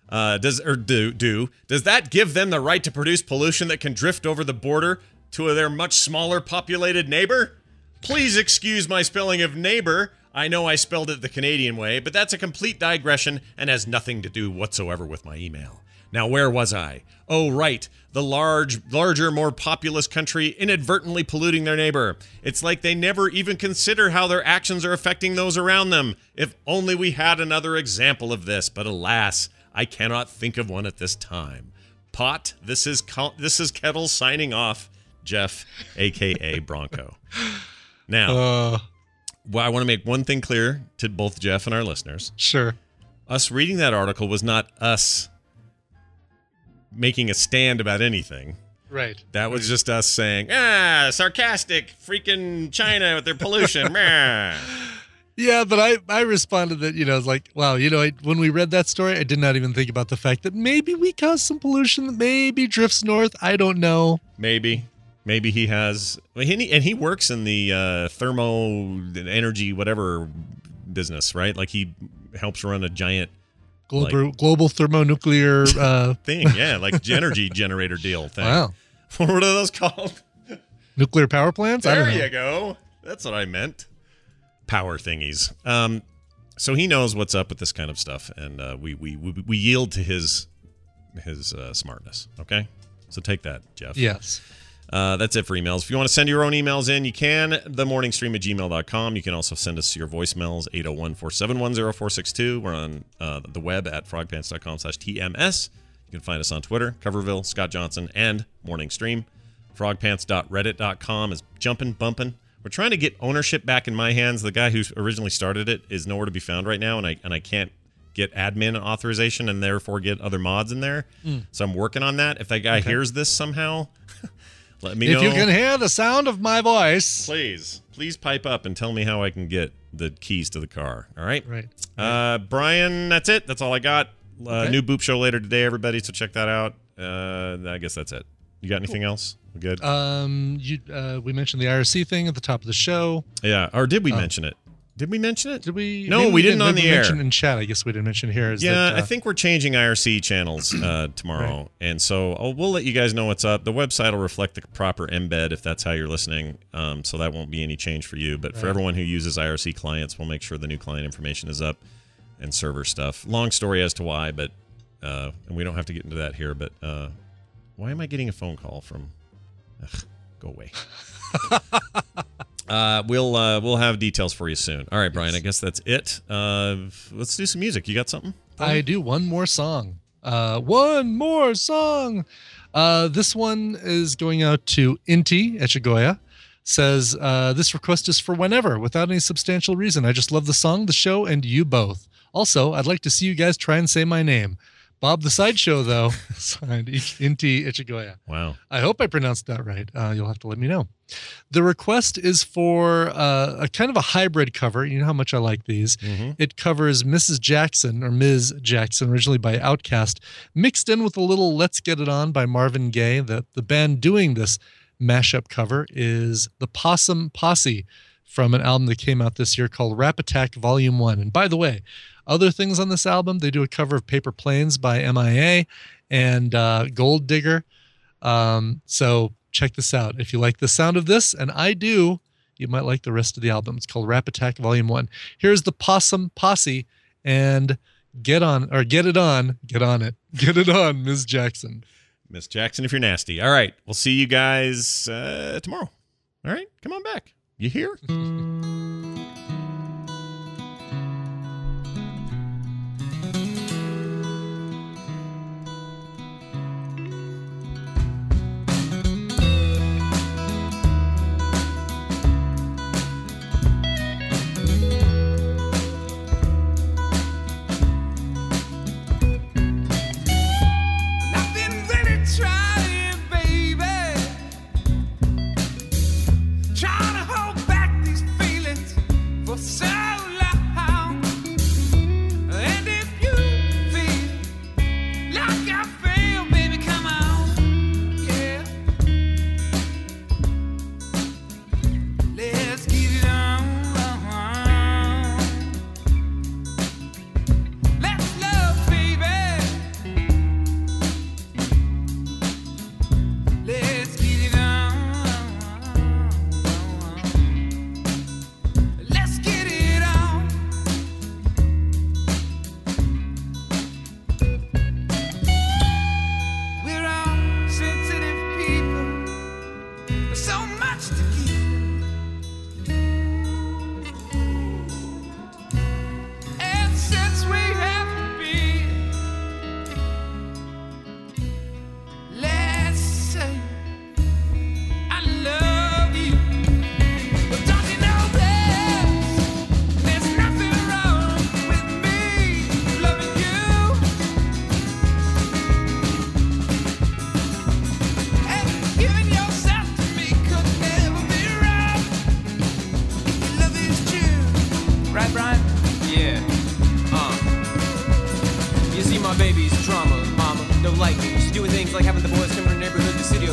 that give them the right to produce pollution that can drift over the border to their much smaller populated neighbor? Please excuse my spelling of neighbor. I know I spelled it the Canadian way, but that's a complete digression and has nothing to do whatsoever with my email. Now, where was I? Oh, right. The larger, more populous country inadvertently polluting their neighbor. It's like they never even consider how their actions are affecting those around them. If only we had another example of this, but alas, I cannot think of one at this time. Pot, this is Kettle signing off. Jeff, a.k.a. Bronco. Now, I want to make one thing clear to both Jeff and our listeners. Sure. Us reading that article was not us making a stand about anything. Right. That was just us saying, sarcastic, freaking China with their pollution. Yeah, but I responded that, I was like, wow, when we read that story, I did not even think about the fact that maybe we caused some pollution that maybe drifts north. I don't know. Maybe he has, and he works in the thermo energy whatever business, right? Like he helps run a giant global thermonuclear thing, yeah, like energy generator deal thing. Wow, what are those called? Nuclear power plants. There I don't know. You go. That's what I meant. Power thingies. So he knows what's up with this kind of stuff, and we yield to his smartness. Okay, so take that, Jeff. Yes. That's it for emails. If you want to send your own emails in, you can. themorningstream@gmail.com. You can also send us your voicemails, 801-471-0462. We're on the web at frogpants.com/TMS. You can find us on Twitter, Coverville, Scott Johnson, and Morning Stream. Frogpants.reddit.com is bumping. We're trying to get ownership back in my hands. The guy who originally started it is nowhere to be found right now, and I can't get admin authorization and therefore get other mods in there. So I'm working on that. If that guy hears this somehow, let me know. If you can hear the sound of my voice, please pipe up and tell me how I can get the keys to the car. All right? Right. Brian, that's it. That's all I got. New Boop show later today, everybody, so check that out. I guess that's it. You got anything else? We good? We mentioned the IRC thing at the top of the show. Yeah, or did we mention it? Did we mention it? Did we? No, we didn't on the air. Mention in chat. I guess we didn't mention here. I think we're changing IRC channels tomorrow, right. And so we'll let you guys know what's up. The website will reflect the proper embed if that's how you're listening. So that won't be any change for you. But for everyone who uses IRC clients, we'll make sure the new client information is up and server stuff. Long story as to why, but and we don't have to get into that here. But why am I getting a phone call from? Ugh, go away. We'll have details for you soon. All right, Brian, I guess that's it. Let's do some music. You got something? I do. One more song. This one is going out to Inti Echegoya. Says, this request is for whenever, without any substantial reason. I just love the song, the show, and you both. Also, I'd like to see you guys try and say my name. Bob the Sideshow, though. Signed, Inti Echegoya. Wow. I hope I pronounced that right. You'll have to let me know. The request is for a kind of a hybrid cover. You know how much I like these. Mm-hmm. It covers Mrs. Jackson, or Ms. Jackson, originally by Outkast, mixed in with a little Let's Get It On by Marvin Gaye. The band doing this mashup cover is the Possum Posse from an album that came out this year called Rap Attack Volume 1. And by the way, other things on this album, they do a cover of Paper Planes by MIA and Gold Digger. So check this out. If you like the sound of this, and I do, you might like the rest of the album. It's called Rap Attack Volume 1. Here's the Possum Posse, and get it on, Ms. Jackson. Miss Jackson, if you're nasty. All right, we'll see you guys tomorrow. All right, come on back. You hear?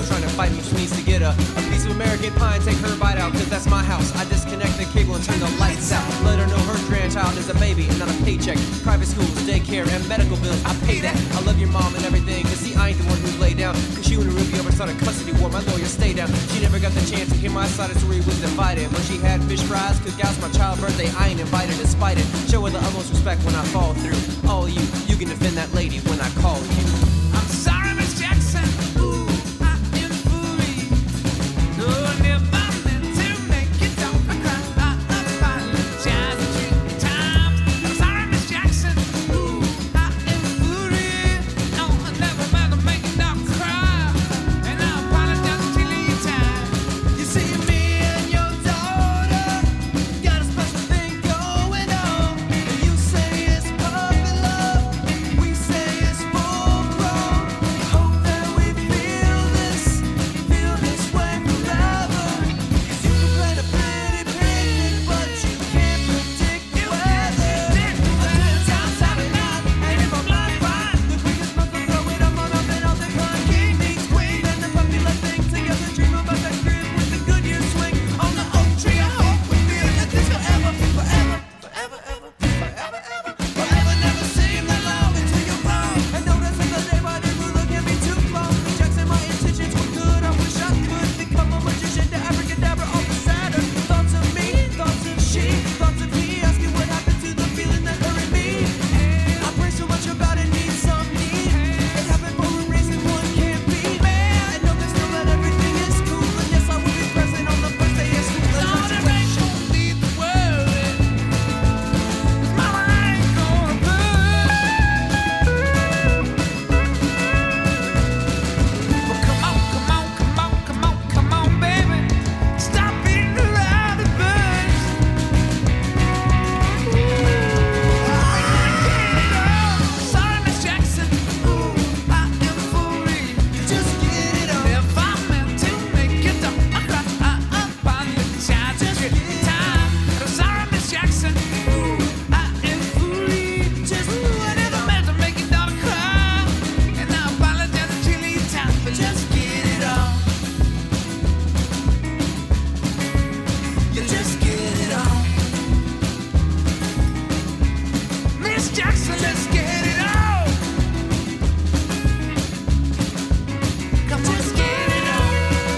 trying to fight him. She needs to get a piece of American pie and take her bite out, cause that's my house. I disconnect the cable and turn the lights out. Let her know her grandchild is a baby and not a paycheck. Private schools, daycare, and medical bills, I pay that. I love your mom and everything, cause see, I ain't the one who laid down. Cause you and Ruby over started custody war, my lawyer stayed down. She never got the chance to hear my side of the story, was divided. When she had fish fries, cookouts, my child's birthday, I ain't invited despite it. Show her the utmost respect when I fall through. All you can defend that lady when I call you. I'm sorry, Miss Jackson. Ooh, I am foolish. No, I never meant to make you don't cry. I apologize a few times. I'm sorry, Miss Jackson. Ooh, I am foolish. No, I never meant to make you don't cry. And I apologize a trillion times. You see, me and your daughter got a special thing going on. And you say it's puppy love. We say it's full grown. Hope that we feel this way forever. 'Cause you can plan a pretty picnic, but you can't predict the weather. A good time's having out, and if I'm not fine, the quickest month to throw it up on up and all the con king meets queen. And the puppy love thing together, dream about that crib with the Goodyear swing on the oak tree. I hope we feel that this forever, forever, forever, ever, forever, ever, forever. Never seem that long until you're wrong. And know that's the day by the ruler can't be too long. Jackson, my intentions were good. I wish I could become a magician to abracadabra off the Saturn. Thoughts of me, thoughts of she, thoughts of me. Asking what happened to the feeling that hurt me. I pray so much about it, need some need. It happened for a reason, one can't be. I know that still that everything is cool. And yes, I will be present on the first day of school. Lord, it ain't gonna need the worry. 'Cause mama ain't gonna put. Well, come on, come on, come on, come on, come on, baby. Stop beating around the bush. Sorry, Miss Jackson. Ooh, I am foolish. Just get it on. If I meant to make you don't cry, I apologize a trillion times. I'm sorry, Miss Jackson. Ooh, I am foolish. Just I never meant to make you don't cry, and I apologize a trillion times. But just get it on. You just get it on. Miss Jackson, let's get it on. Come on, just get it on.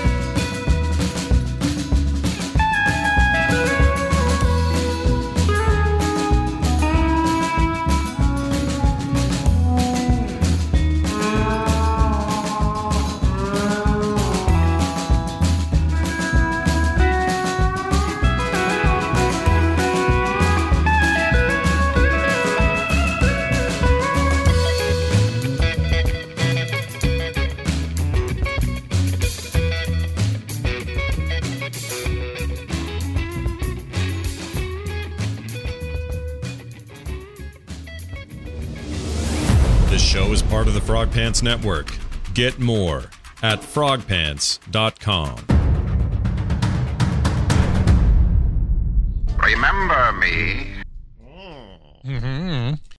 This show is part of the Frog Pants Network. Get more at frogpants.com. Remember me. Mm-hmm.